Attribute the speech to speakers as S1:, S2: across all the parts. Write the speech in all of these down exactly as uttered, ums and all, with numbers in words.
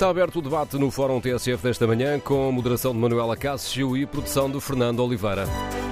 S1: Está aberto o debate no Fórum T S F desta manhã, com moderação de Manuela Cássio e produção de Fernando Oliveira.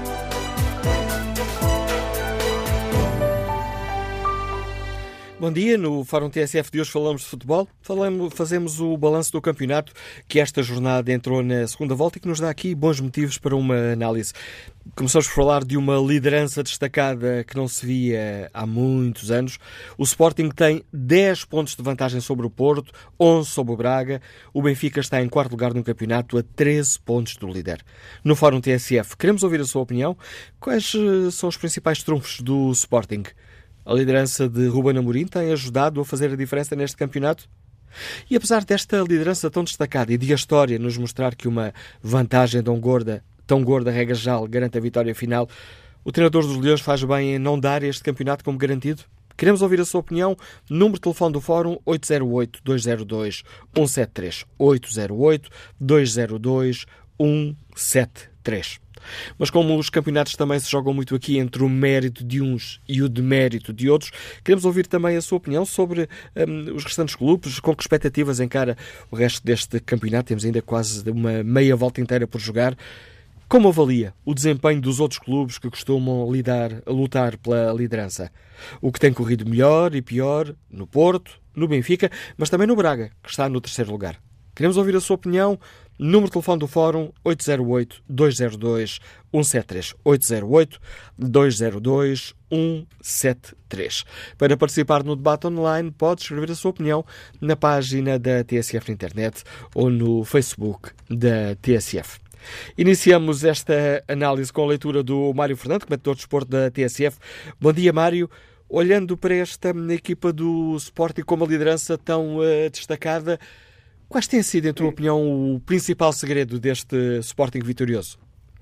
S2: Bom dia, no Fórum T S F de hoje falamos de futebol, falamos, fazemos o balanço do campeonato que esta jornada entrou na segunda volta e que nos dá aqui bons motivos para uma análise. Começamos por falar de uma liderança destacada que não se via há muitos anos. O Sporting tem dez pontos de vantagem sobre o Porto, onze sobre o Braga. O Benfica está em quarto lugar no campeonato a treze pontos do líder. No Fórum T S F, queremos ouvir a sua opinião. Quais são os principais trunfos do Sporting? A liderança de Ruben Amorim tem ajudado a fazer a diferença neste campeonato? E apesar desta liderança tão destacada e de a história nos mostrar que uma vantagem tão gorda, tão gorda, regra geral, garante a vitória final, o treinador dos Leões faz bem em não dar este campeonato como garantido? Queremos ouvir a sua opinião. Número de telefone do Fórum oito zero oito, dois zero dois, um sete três. oito zero oito, dois zero dois, um sete três. Mas como os campeonatos também se jogam muito aqui entre o mérito de uns e o demérito de outros, queremos ouvir também a sua opinião sobre um, os restantes clubes, com que expectativas encara o resto deste campeonato. Temos ainda quase uma meia volta inteira por jogar. Como avalia o desempenho dos outros clubes que costumam lidar, lutar pela liderança? O que tem corrido melhor e pior no Porto, no Benfica, mas também no Braga, que está no terceiro lugar. Queremos ouvir a sua opinião. Número de telefone do Fórum oito zero oito, dois zero dois, um sete três. oito zero oito, dois zero dois, um sete três. Para participar no debate online, pode escrever a sua opinião na página da T S F na internet ou no Facebook da T S F. Iniciamos esta análise com a leitura do Mário Fernando, comentador de desporto da T S F. Bom dia, Mário. Olhando para esta equipa do Sporting com uma liderança tão uh, destacada, quais têm sido, em tua opinião, o principal segredo deste Sporting vitorioso?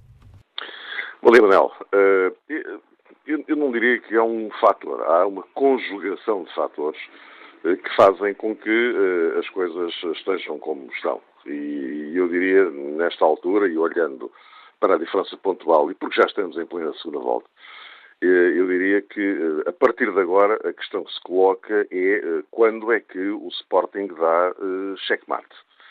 S3: Bom dia, Manel. Uh, eu, eu não diria que há um fator, há uma conjugação de fatores uh, que fazem com que uh, as coisas estejam como estão. E eu diria, nesta altura, e olhando para a diferença pontual, e porque já estamos em plena segunda volta, eu diria que, a partir de agora, a questão que se coloca é quando é que o Sporting dá uh, checkmate.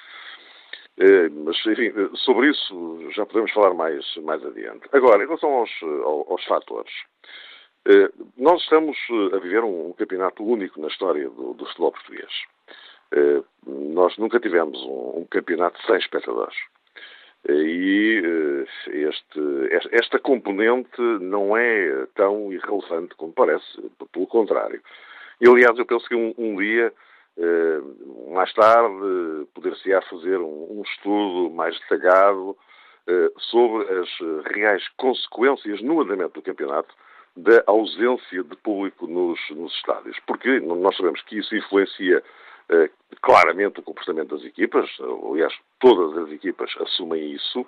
S3: Uh, mas, enfim, sobre isso já podemos falar mais, mais adiante. Agora, em relação aos, aos, aos fatores, uh, nós estamos a viver um, um campeonato único na história do, do futebol português. Uh, nós nunca tivemos um, um campeonato sem espectadores. E este, esta componente não é tão irrelevante como parece, pelo contrário. E, aliás, eu penso que um, um dia, mais tarde, poder-se-á fazer um, um estudo mais detalhado sobre as reais consequências no andamento do campeonato da ausência de público nos, nos estádios. Porque nós sabemos que isso influencia Uh, claramente o comportamento das equipas, aliás, todas as equipas assumem isso.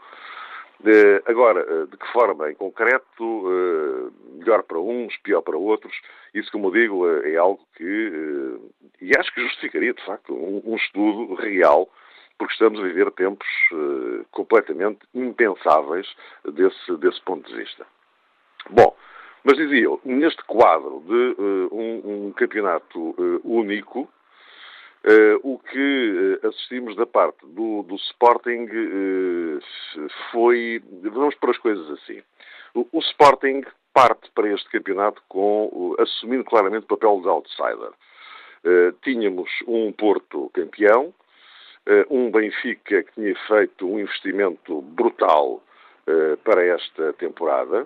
S3: Uh, agora, uh, de que forma em concreto, uh, melhor para uns, pior para outros, isso, como eu digo, uh, é algo que, uh, e acho que justificaria, de facto, um, um estudo real, porque estamos a viver tempos uh, completamente impensáveis desse, desse ponto de vista. Bom, mas dizia eu, neste quadro de uh, um, um campeonato uh, único, Uh, o que uh, assistimos da parte do, do Sporting uh, foi, vamos para as coisas assim, o, o Sporting parte para este campeonato com, uh, assumindo claramente o papel de outsider. Uh, tínhamos um Porto campeão, uh, um Benfica que tinha feito um investimento brutal uh, para esta temporada,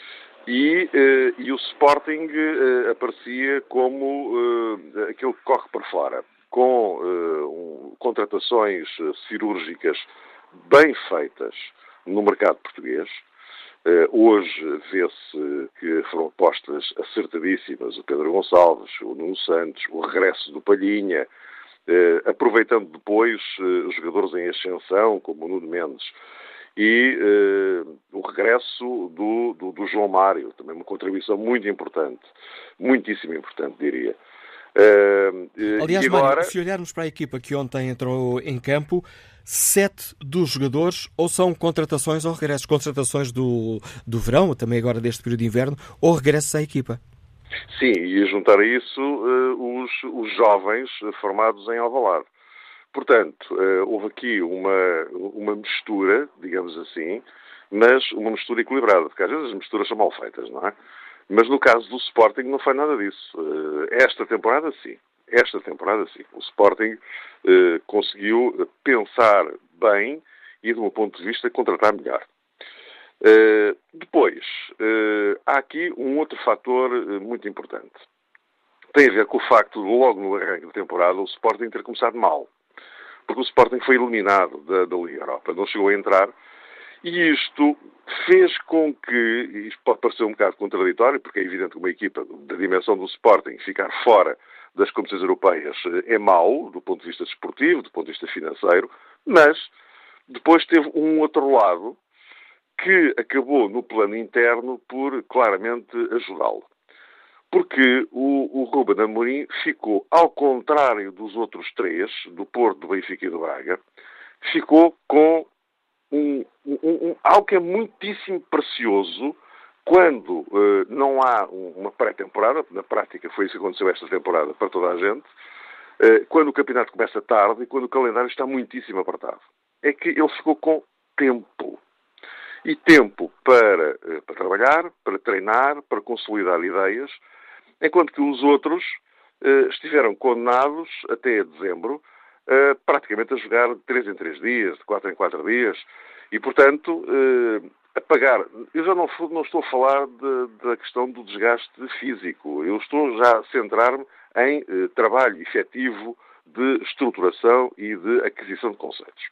S3: e, uh, e o Sporting uh, aparecia como uh, aquele que corre para fora, com uh, um, contratações uh, cirúrgicas bem feitas no mercado português. Uh, hoje vê-se que foram postas acertadíssimas o Pedro Gonçalves, o Nuno Santos, o regresso do Palhinha, uh, aproveitando depois uh, jogadores em ascensão, como o Nuno Mendes, e uh, o regresso do, do, do João Mário, também uma contribuição muito importante, muitíssimo importante, diria. Uh,
S2: Aliás,
S3: agora...
S2: Mário, se olharmos para a equipa que ontem entrou em campo, sete dos jogadores ou são contratações ou regressos, contratações do, do verão, também agora deste período de inverno, ou regressos à equipa.
S3: Sim, e a juntar a isso uh, os, os jovens formados em Alvalade. portanto, houve aqui uma, uma mistura, digamos assim, mas uma mistura equilibrada, porque às vezes as misturas são mal feitas, não é? Mas no caso do Sporting não foi nada disso. Esta temporada, sim. Esta temporada, sim. O Sporting eh, conseguiu pensar bem e, do meu ponto de vista, contratar melhor. Uh, depois, uh, há aqui um outro fator uh, muito importante. Tem a ver com o facto de, logo no arranque da temporada, o Sporting ter começado mal. Porque o Sporting foi eliminado da, da Liga Europa, não chegou a entrar. E isto fez com que, e isto pode parecer um bocado contraditório, porque é evidente que uma equipa da dimensão do Sporting ficar fora das competições europeias é mau, do ponto de vista desportivo, do ponto de vista financeiro, mas depois teve um outro lado que acabou no plano interno por claramente ajudá-lo. Porque o, o Ruben Amorim ficou, ao contrário dos outros três, do Porto, do Benfica e do Braga, ficou com um, um, um, algo que é muitíssimo precioso quando uh, não há uma pré-temporada, na prática foi isso que aconteceu esta temporada para toda a gente, uh, quando o campeonato começa tarde e quando o calendário está muitíssimo apertado. É que ele ficou com tempo. E tempo para, uh, para trabalhar, para treinar, para consolidar ideias, enquanto que os outros uh, estiveram condenados até dezembro, uh, praticamente a jogar de três em três dias, de quatro em quatro dias, e portanto... Uh, a pagar. Eu já não, não estou a falar de, da questão do desgaste físico. Eu estou já a centrar-me em eh, trabalho efetivo de estruturação e de aquisição de conceitos.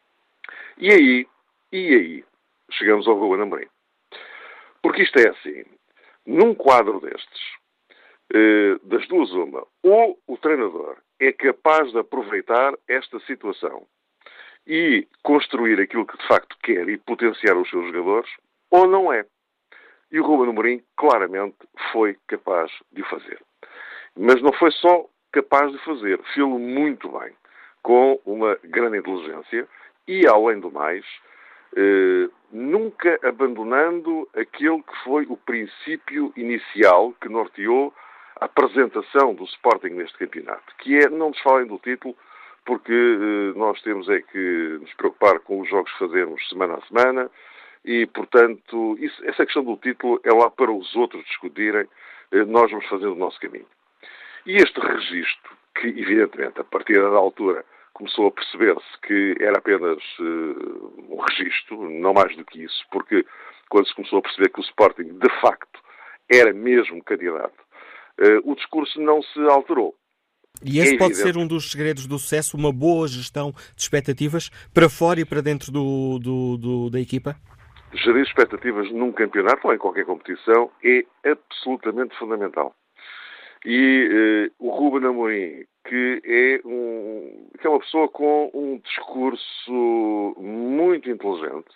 S3: E aí, e aí, chegamos ao Ruben Amorim. Porque isto é assim. Num quadro destes, eh, das duas uma, ou o treinador é capaz de aproveitar esta situação e construir aquilo que de facto quer e potenciar os seus jogadores, ou não é. E o Ruben Amorim claramente foi capaz de o fazer. Mas não foi só capaz de fazer, fez-lo muito bem, com uma grande inteligência e, além do mais, eh, nunca abandonando aquele que foi o princípio inicial que norteou a apresentação do Sporting neste campeonato, que é, não nos falem do título, porque eh, nós temos é que nos preocupar com os jogos que fazemos semana a semana e, portanto, isso, essa questão do título é lá para os outros discutirem, eh, nós vamos fazendo o nosso caminho. E este registro, que evidentemente a partir da altura começou a perceber-se que era apenas eh, um registro, não mais do que isso, porque quando se começou a perceber que o Sporting de facto era mesmo candidato, eh, o discurso não se alterou.
S2: E esse é pode ser um dos segredos do sucesso, uma boa gestão de expectativas para fora e para dentro do, do, do, da equipa?
S3: Gerir expectativas num campeonato ou em qualquer competição é absolutamente fundamental. E eh, o Ruben Amorim, que é, um, que é uma pessoa com um discurso muito inteligente,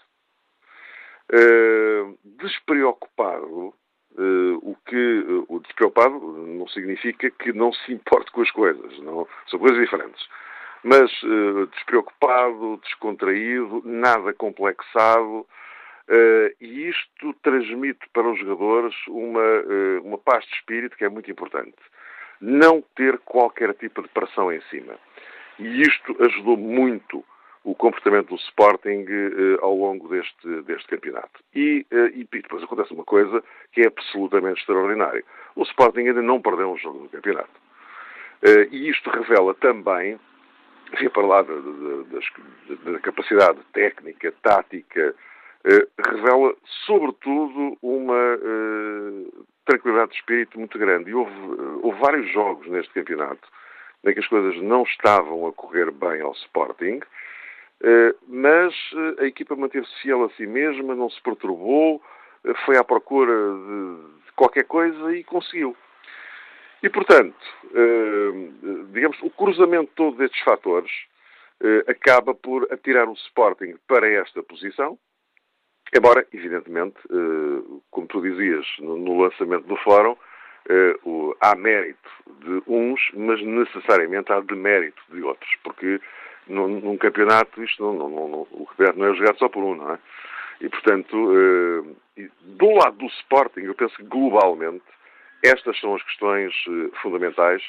S3: eh, despreocupado. Uh, o que uh, o despreocupado não significa que não se importe com as coisas, não, são coisas diferentes. Mas uh, despreocupado, descontraído, nada complexado, uh, e isto transmite para os jogadores uma, uh, uma paz de espírito que é muito importante. Não ter qualquer tipo de pressão em cima. E isto ajudou muito o comportamento do Sporting eh, ao longo deste, deste campeonato. E, eh, e depois acontece uma coisa que é absolutamente extraordinária. O Sporting ainda não perdeu um jogo no campeonato. Eh, e isto revela também, enfim, para lá da, da, da, da capacidade técnica, tática, eh, revela sobretudo uma eh, tranquilidade de espírito muito grande. E houve, houve vários jogos neste campeonato em que as coisas não estavam a correr bem ao Sporting, Uh, mas uh, a equipa manteve-se fiel a si mesma, não se perturbou, uh, foi à procura de, de qualquer coisa e conseguiu. E, portanto, uh, digamos, o cruzamento todo destes fatores uh, acaba por atirar o Sporting para esta posição, embora, evidentemente, uh, como tu dizias no, no lançamento do fórum, uh, o, há mérito de uns, mas necessariamente há demérito de outros, porque Num, num campeonato, isto não, não, não, o campeonato não é jogado só por um, não é? E, portanto, eh, do lado do Sporting, eu penso que globalmente estas são as questões eh, fundamentais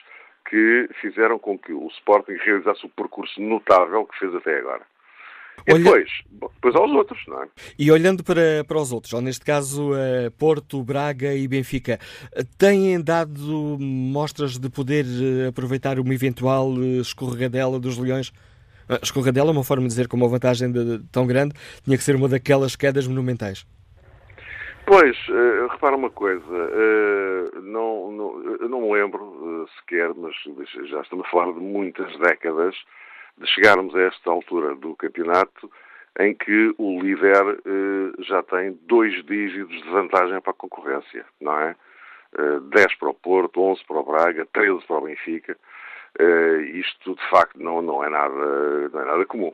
S3: que fizeram com que o Sporting realizasse o percurso notável que fez até agora. E
S2: Olha...
S3: depois, depois aos outros, não é?
S2: E olhando para, para os outros, ou neste caso uh, Porto, Braga e Benfica, têm dado mostras de poder uh, aproveitar uma eventual uh, escorregadela dos Leões? Uh, escorregadela é uma forma de dizer, com uma vantagem de, de, tão grande, tinha que ser uma daquelas quedas monumentais.
S3: Pois, uh, repara uma coisa, uh, não, não, eu não me lembro uh, sequer, mas já estamos a falar de muitas décadas, de chegarmos a esta altura do campeonato em que o líder uh, já tem dois dígitos de vantagem para a concorrência, não é? Uh, dez para o Porto, onze para o Braga, treze para o Benfica. Uh, isto, de facto, não, não, é, nada, não é nada comum.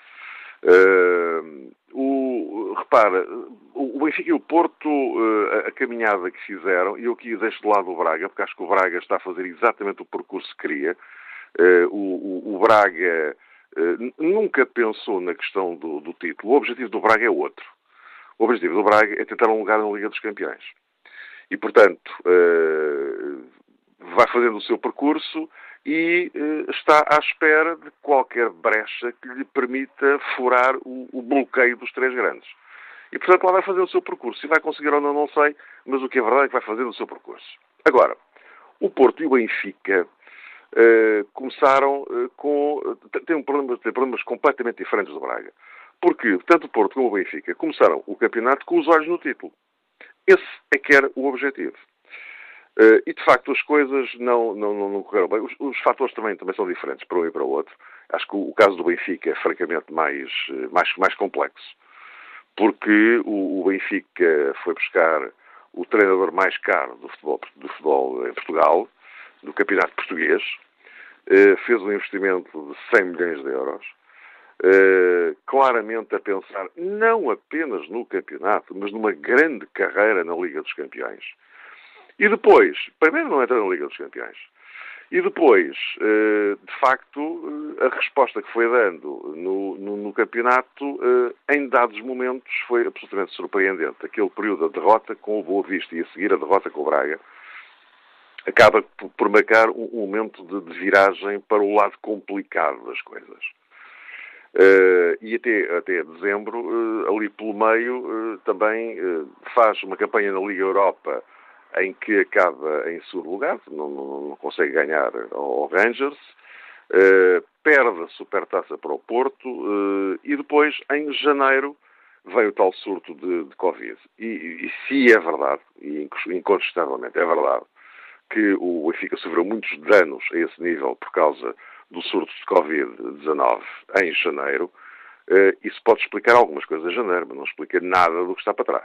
S3: Uh, o, repara, o, o Benfica e o Porto, uh, a, a caminhada que fizeram, e eu aqui deixo de lado o Braga, porque acho que o Braga está a fazer exatamente o percurso que queria. Uh, o, o, o Braga uh, nunca pensou na questão do, do título. O objetivo do Braga é outro. O objetivo do Braga é tentar um lugar na Liga dos Campeões. E, portanto, uh, vai fazendo o seu percurso e uh, está à espera de qualquer brecha que lhe permita furar o, o bloqueio dos três grandes. E, portanto, lá vai fazer o seu percurso. Se vai conseguir ou não, não sei, mas o que é verdade é que vai fazer o seu percurso. Agora, o Porto e o Benfica Uh, começaram uh, com... Uh, têm, um problema, têm problemas completamente diferentes do Braga. Porque tanto o Porto como o Benfica começaram o campeonato com os olhos no título. Esse é que era o objetivo. Uh, e, de facto, as coisas não, não, não, não correram bem. Os, os fatores também, também são diferentes para um e para o outro. Acho que o, o caso do Benfica é, francamente, mais, mais, mais complexo. Porque o, o Benfica foi buscar o treinador mais caro do futebol, do futebol em Portugal, do campeonato português, uh, fez um investimento de cem milhões de euros, uh, claramente a pensar não apenas no campeonato, mas numa grande carreira na Liga dos Campeões. E depois, primeiro não entra na Liga dos Campeões, e depois, uh, de facto, uh, a resposta que foi dando no, no, no campeonato, uh, em dados momentos, foi absolutamente surpreendente. Aquele período da derrota com o Boa Vista e a seguir a derrota com o Braga, acaba por marcar um momento de, de viragem para o lado complicado das coisas. Uh, e até, até dezembro, uh, ali pelo meio, uh, também uh, faz uma campanha na Liga Europa em que acaba em segundo lugar, não, não, não consegue ganhar ao Rangers, uh, perde a Supertaça para o Porto uh, e depois, em janeiro, vem o tal surto de, de Covid. E, e se é verdade, e incontestavelmente é verdade, que o Benfica sofreu muitos danos a esse nível por causa do surto de covid dezanove em janeiro, uh, isso pode explicar algumas coisas em janeiro, mas não explica nada do que está para trás.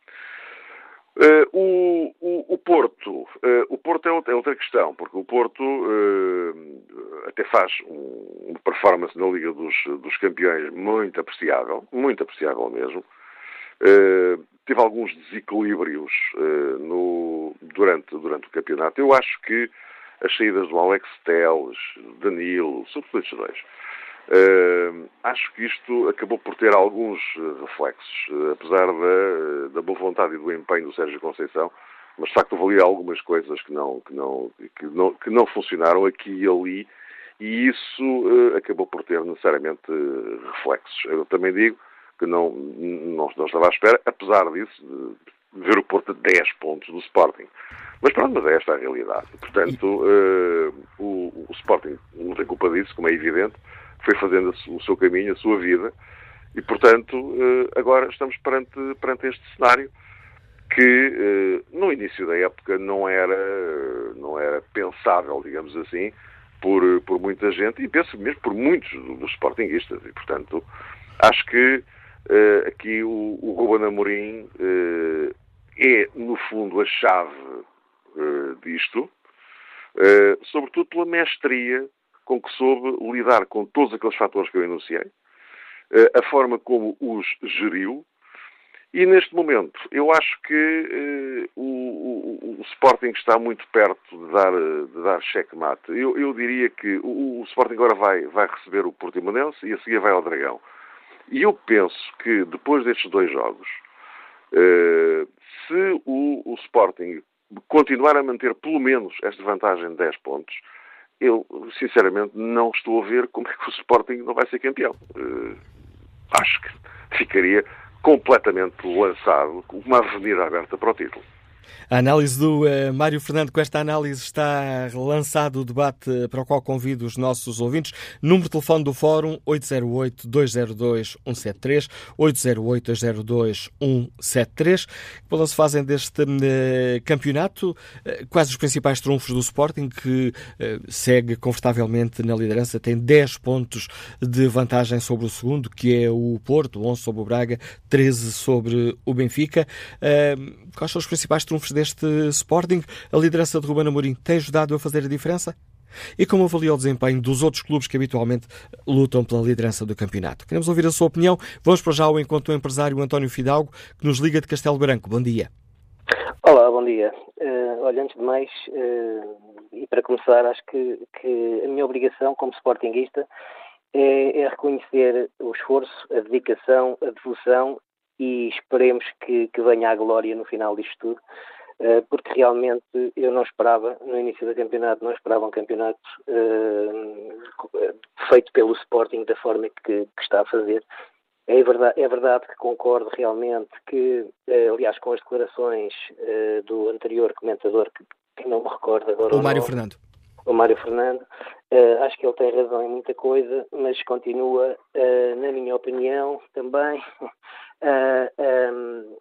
S3: Uh, o, o, o Porto, uh, o Porto é outra, é outra questão, porque o Porto uh, até faz um, uma performance na Liga dos, dos Campeões muito apreciável, muito apreciável mesmo. Uh, teve alguns desequilíbrios uh, no, durante, durante o campeonato. Eu acho que as saídas do Alex Telles, Danilo, sobretudo estes dois, uh, acho que isto acabou por ter alguns reflexos, uh, apesar da, da boa vontade e do empenho do Sérgio Conceição, mas de facto houve ali algumas coisas que não, que não, que não, que não funcionaram aqui e ali, e isso uh, acabou por ter necessariamente uh, reflexos. Eu também digo que não, não, não estava à espera, apesar disso, de ver o Porto a dez pontos do Sporting. Mas pronto, mas é esta a realidade. Portanto, uh, o, o Sporting não tem culpa disso, como é evidente, foi fazendo o seu caminho, a sua vida, e portanto, uh, agora estamos perante, perante este cenário que uh, no início da época não era, não era pensável, digamos assim, por, por muita gente, e penso mesmo por muitos dos sportinguistas, e portanto, acho que Uh, aqui o, o Ruben Amorim uh, é, no fundo, a chave uh, disto, uh, sobretudo pela mestria com que soube lidar com todos aqueles fatores que eu enunciei, uh, a forma como os geriu, e neste momento eu acho que uh, o, o, o Sporting está muito perto de dar, de dar checkmate. Eu, eu diria que o, o Sporting agora vai, vai receber o Portimonense e a seguir vai ao Dragão. E eu penso que, depois destes dois jogos, uh, se o, o Sporting continuar a manter pelo menos esta vantagem de dez pontos, eu, sinceramente, não estou a ver como é que o Sporting não vai ser campeão. Uh, acho que ficaria completamente lançado, com uma avenida aberta para o título.
S2: A análise do uh, Mário Fernando. Com esta análise está lançado o debate para o qual convido os nossos ouvintes. Número de telefone do Fórum oito zero oito, dois zero dois, um sete três, oito zero oito, dois zero dois, um sete três. Que balanço fazem deste uh, campeonato? Uh, quais os principais trunfos do Sporting, que uh, segue confortavelmente na liderança, tem dez pontos de vantagem sobre o segundo, que é o Porto, onze sobre o Braga, treze sobre o Benfica. Uh, quais são os principais trunfos deste Sporting? A liderança de Ruben Amorim tem ajudado a fazer a diferença? E como avalia o desempenho dos outros clubes que habitualmente lutam pela liderança do campeonato? Queremos ouvir a sua opinião. Vamos para já ao encontro do empresário António Fidalgo, que nos liga de Castelo Branco. Bom dia.
S4: Olá, bom dia. Uh, olha, antes de mais, uh, e para começar, acho que, que a minha obrigação como sportinguista é, é reconhecer o esforço, a dedicação, a devoção, e esperemos que, que venha a glória no final disto tudo, porque realmente eu não esperava, no início do campeonato, não esperava um campeonato uh, feito pelo Sporting da forma que, que está a fazer. É verdade, é verdade que concordo realmente que, uh, aliás, com as declarações uh, do anterior comentador, que, que não me recordo agora.
S2: O Mário Fernando.
S4: O Mário Fernando, uh, acho que ele tem razão em muita coisa, mas continua, uh, na minha opinião, também uh, um,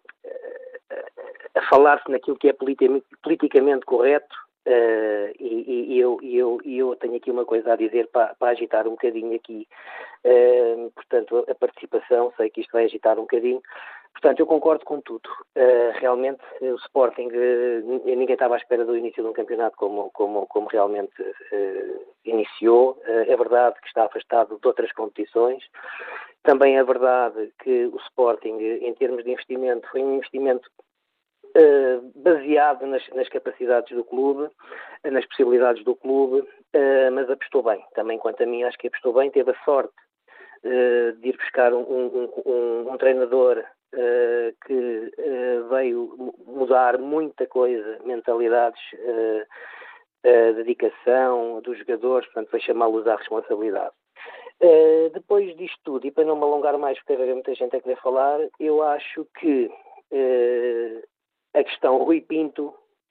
S4: a falar-se naquilo que é politicamente, politicamente correto, uh, e, e, eu, e, eu, e eu tenho aqui uma coisa a dizer para, para agitar um bocadinho aqui, uh, portanto, a participação, sei que isto vai agitar um bocadinho. Portanto, eu concordo com tudo. Uh, realmente, o Sporting, uh, ninguém estava à espera do início de um campeonato como, como, como realmente uh, iniciou. Uh, é verdade que está afastado de outras competições. Também é verdade que o Sporting, em termos de investimento, foi um investimento uh, baseado nas, nas capacidades do clube, nas possibilidades do clube, uh, mas apostou bem. Também, quanto a mim, acho que apostou bem. Teve a sorte uh, de ir buscar um, um, um, um treinador Uh, que uh, veio mudar muita coisa, mentalidades, uh, uh, dedicação dos jogadores, portanto, foi chamá-los à responsabilidade. Uh, depois disto tudo, e para não me alongar mais, porque deve haver muita gente a querer falar, eu acho que uh, a questão Rui Pinto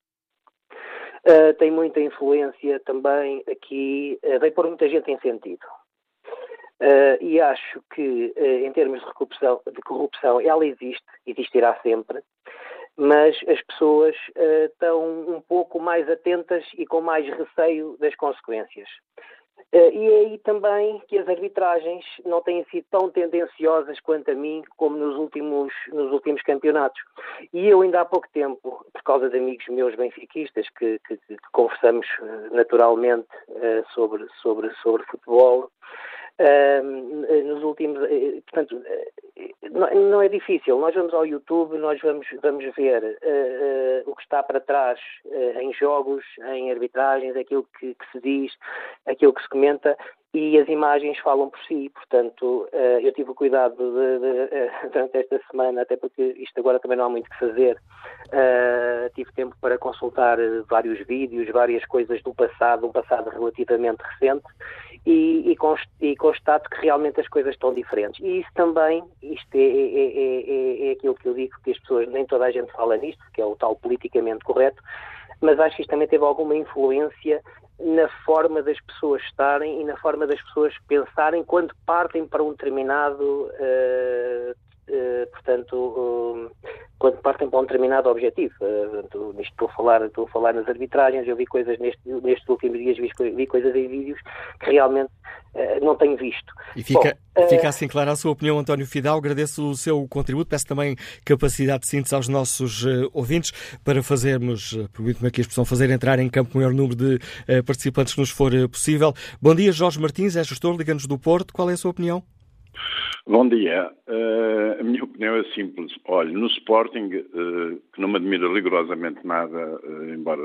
S4: uh, tem muita influência também aqui, uh, veio pôr muita gente em sentido. Uh, e acho que, uh, em termos de corrupção, de corrupção, ela existe, existirá sempre, mas as pessoas uh, estão um pouco mais atentas e com mais receio das consequências. Uh, e é aí também que as arbitragens não têm sido tão tendenciosas quanto a mim, como nos últimos, nos últimos campeonatos. E eu ainda há pouco tempo, por causa de amigos meus benfiquistas, que, que, que conversamos uh, naturalmente uh, sobre, sobre, sobre futebol, Uh, nos últimos, uh, portanto, uh, não, não é difícil. Nós vamos ao YouTube, nós vamos, vamos ver uh, uh, o que está para trás uh, em jogos, em arbitragens, aquilo que, que se diz, aquilo que se comenta, e as imagens falam por si. Portanto, uh, eu tive o cuidado de, de, uh, durante esta semana, até porque isto agora também não há muito que fazer, uh, tive tempo para consultar vários vídeos, várias coisas do passado, um passado relativamente recente, e, e, const, e constato que realmente as coisas estão diferentes. E isso também, isto é, é, é, é aquilo que eu digo, que as pessoas, nem toda a gente fala nisto, que é o tal politicamente correto, mas acho que isto também teve alguma influência na forma das pessoas estarem e na forma das pessoas pensarem quando partem para um determinado, uh, uh, portanto, uh, quando partem para um determinado objetivo. Uh, nisto estou a falar, estou a falar nas arbitragens, eu vi coisas neste, nestes últimos dias, vi, vi coisas em vídeos que realmente uh, não tenho visto.
S2: E fica,
S4: Bom, uh,
S2: fica assim clara a sua opinião, António Fidalgo. Agradeço o seu contributo, peço também capacidade de síntese aos nossos uh, ouvintes para fazermos, uh, permito-me aqui a expressão, fazer entrar em campo o maior número de uh, participantes que nos for uh, possível. Bom dia, Jorge Martins, é gestor, liga-nos do Porto. Qual é a sua opinião?
S5: Bom dia. Uh, a minha opinião é simples. Olha, no Sporting, uh, que não me admira rigorosamente nada, uh, embora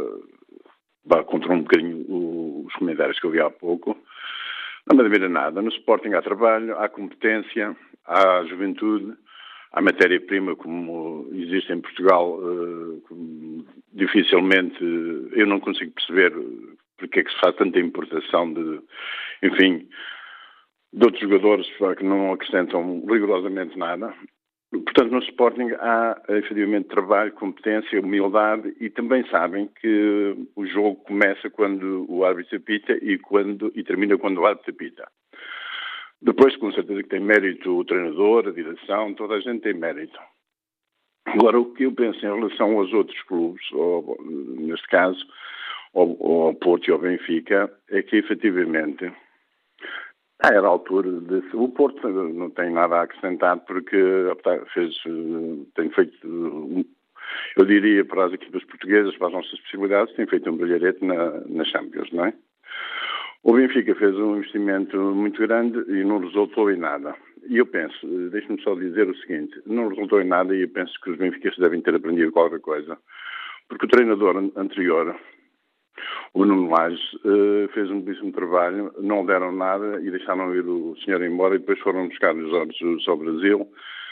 S5: vá contra um bocadinho os comentários que eu vi há pouco, não me admira nada. No Sporting há trabalho, há competência, há juventude, há matéria-prima como existe em Portugal. Uh, dificilmente, eu não consigo perceber porque porque é que se faz tanta importação de, enfim, de outros jogadores que não acrescentam rigorosamente nada. Portanto, no Sporting há, efetivamente, trabalho, competência, humildade e também sabem que o jogo começa quando o árbitro apita e, quando, e termina quando o árbitro apita. Depois, com certeza que tem mérito o treinador, a direção, toda a gente tem mérito. Agora, o que eu penso em relação aos outros clubes, ou, neste caso, ao, ao Porto e ao Benfica, é que, efetivamente, era a altura de... O Porto não tem nada a acrescentar porque fez, tem feito, eu diria, para as equipas portuguesas, para as nossas possibilidades, tem feito um brilharete na, na Champions, não é? O Benfica fez um investimento muito grande e não resultou em nada. E eu penso, deixe-me só dizer o seguinte, não resultou em nada e eu penso que os benfiquistas devem ter aprendido qualquer coisa. Porque o treinador anterior, o Nuno Lage, fez um belíssimo trabalho, não deram nada e deixaram ir o senhor embora e depois foram buscar os Jorge Jesus ao Brasil.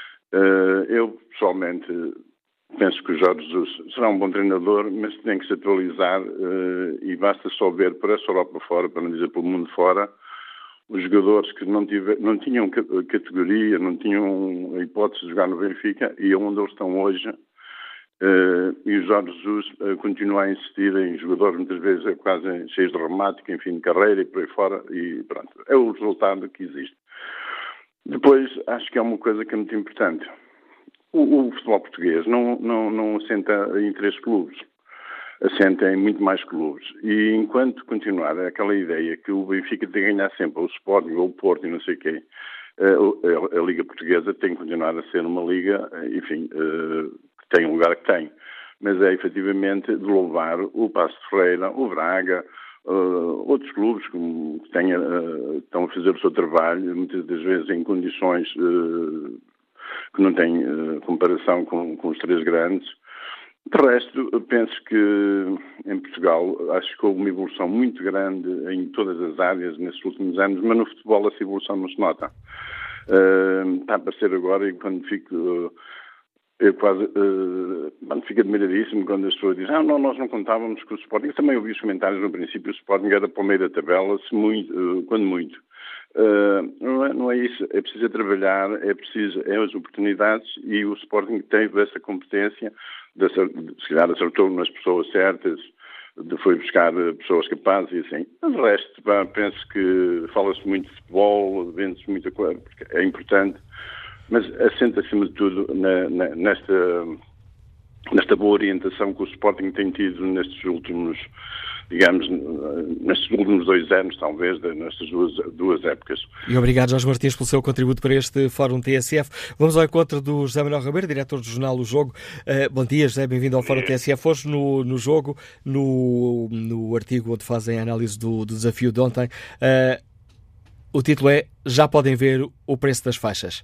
S5: Eu, pessoalmente, penso que o Jorge Jesus será um bom treinador, mas tem que se atualizar e basta só ver por essa Europa fora, para não dizer pelo mundo fora, os jogadores que não, tiver, não tinham categoria, não tinham a hipótese de jogar no Benfica e onde eles estão hoje. Uh, e o Jorge Jesus uh, continua a insistir em jogadores muitas vezes é quase cheios de remática, enfim, de carreira e por aí fora, e pronto, é o resultado que existe. Depois, acho que é uma coisa que é muito importante. O, o futebol português não, não, não assenta em três clubes, assenta em muito mais clubes. E enquanto continuar aquela ideia que o Benfica tem que ganhar sempre o Sporting ou o Porto e não sei o quê, uh, a, a Liga Portuguesa tem que continuar a ser uma liga, enfim... Uh, tem o lugar que tem, mas é efetivamente de louvar o Paço de Ferreira, o Braga, uh, outros clubes que, tenha, uh, estão a fazer o seu trabalho, muitas das vezes em condições uh, que não têm uh, comparação com, com os três grandes. De resto, eu penso que em Portugal acho que houve uma evolução muito grande em todas as áreas nesses últimos anos, mas no futebol essa evolução não se nota. Uh, está a aparecer agora e quando fico... Uh, Eu quase uh, fico admiradíssimo quando as pessoas dizem ah, não, nós não contávamos com o Sporting. Eu também ouvi os comentários no princípio, o Sporting era para o meio da tabela, se muito, uh, quando muito. Uh, não, é, não é isso, é preciso trabalhar, é preciso, é as oportunidades e o Sporting teve essa competência, de, de, se calhar acertou nas pessoas certas, de, foi buscar pessoas capazes e assim. Mas o resto, pá, penso que fala-se muito de futebol, vende-se muita coisa, porque é importante. Mas assenta acima de tudo na, na, nesta, nesta boa orientação que o Sporting tem tido nestes últimos, digamos, nestes últimos dois anos, talvez, nestas duas, duas épocas.
S2: E obrigado, Jorge Martins, pelo seu contributo para este Fórum T S F. Vamos ao encontro do José Manuel Ribeiro, diretor do jornal O Jogo. Uh, bom dia, José, bem-vindo ao Fórum T S F. Hoje no, no Jogo, no, no artigo onde fazem a análise do, do desafio de ontem, uh, o título é Já podem ver o preço das faixas.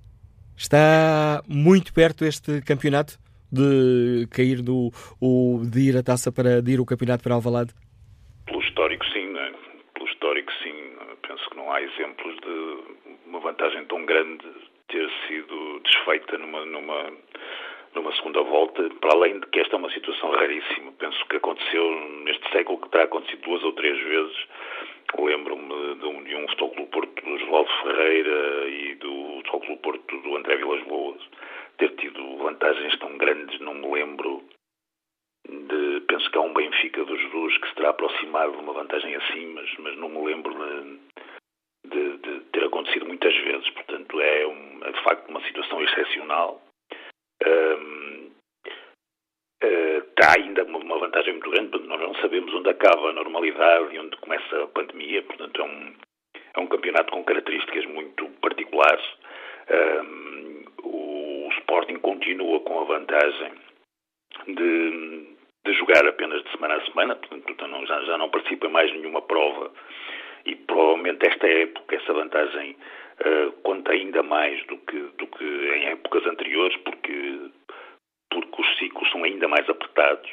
S2: Está muito perto este campeonato de cair no, o, de ir a taça para de ir o campeonato para Alvalade?
S6: Pelo histórico, sim, não é? Pelo histórico, sim. Penso que não há exemplos de uma vantagem tão grande ter sido desfeita numa, numa, numa segunda volta, para além de que esta é uma situação raríssima. Penso que aconteceu neste século, que terá acontecido duas ou três vezes. Lembro-me de um, de um Futebol Clube Porto do Osvaldo Ferreira e do Futebol Clube Porto do André Vilas Boas ter tido vantagens tão grandes, não me lembro de, penso que há um Benfica do Jesus que se terá aproximado de uma vantagem assim, mas, mas não me lembro de, de, de ter acontecido muitas vezes, portanto é, um, é de facto uma situação excepcional. Um, Uh, há ainda uma, uma vantagem muito grande, porque nós não sabemos onde acaba a normalidade e onde começa a pandemia, portanto é um, é um campeonato com características muito particulares. Um, o, o Sporting continua com a vantagem de, de jogar apenas de semana a semana, portanto não, já, já não participa em mais nenhuma prova e provavelmente esta época essa vantagem uh, conta ainda mais do que, do que em épocas anteriores, porque porque os ciclos são ainda mais apertados,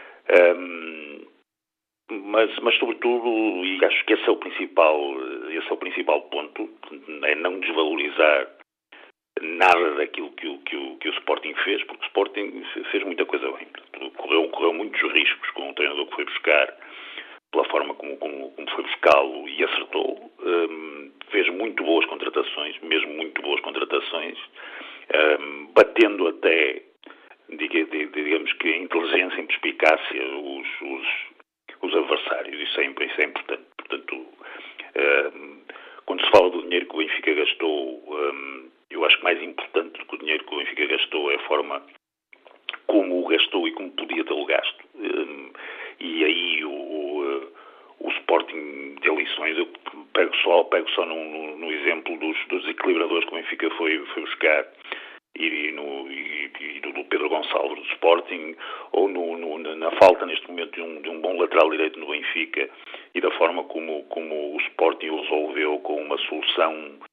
S6: um, mas, mas sobretudo, e acho que esse é o principal, esse é o principal ponto, é não desvalorizar nada daquilo que o, que o, que o Sporting fez, porque o Sporting fez muita coisa bem, correu, correu muitos riscos com o treinador que foi buscar, pela forma como, como, como foi buscá-lo e acertou. Um, fez muito boas contratações, mesmo muito boas contratações, um, batendo até, digamos que a inteligência e perspicácia os, os, os adversários. Isso é, isso é importante. Portanto, um, quando se fala do dinheiro que o Benfica gastou, um, eu acho que mais importante do que o dinheiro que o Benfica gastou é a forma como o gastou e como podia tê-lo gasto. Um, e aí o, o, o Sporting deu lições. Eu pego só, pego só no, no, no exemplo dos, dos equilibradores que o Benfica foi, foi buscar e, no, e, e do Pedro Gonçalves do Sporting, ou no, no, na falta neste momento de um, de um bom lateral direito no Benfica e da forma como, como o Sporting o resolveu com uma solução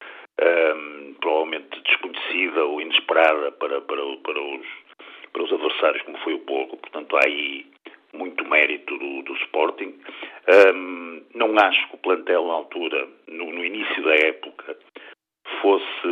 S6: um, provavelmente desconhecida ou inesperada para, para, para, os, para os adversários, como foi o Porto. Portanto, há aí muito mérito do, do Sporting. Um, não acho que o plantel na altura, no, no início da época, fosse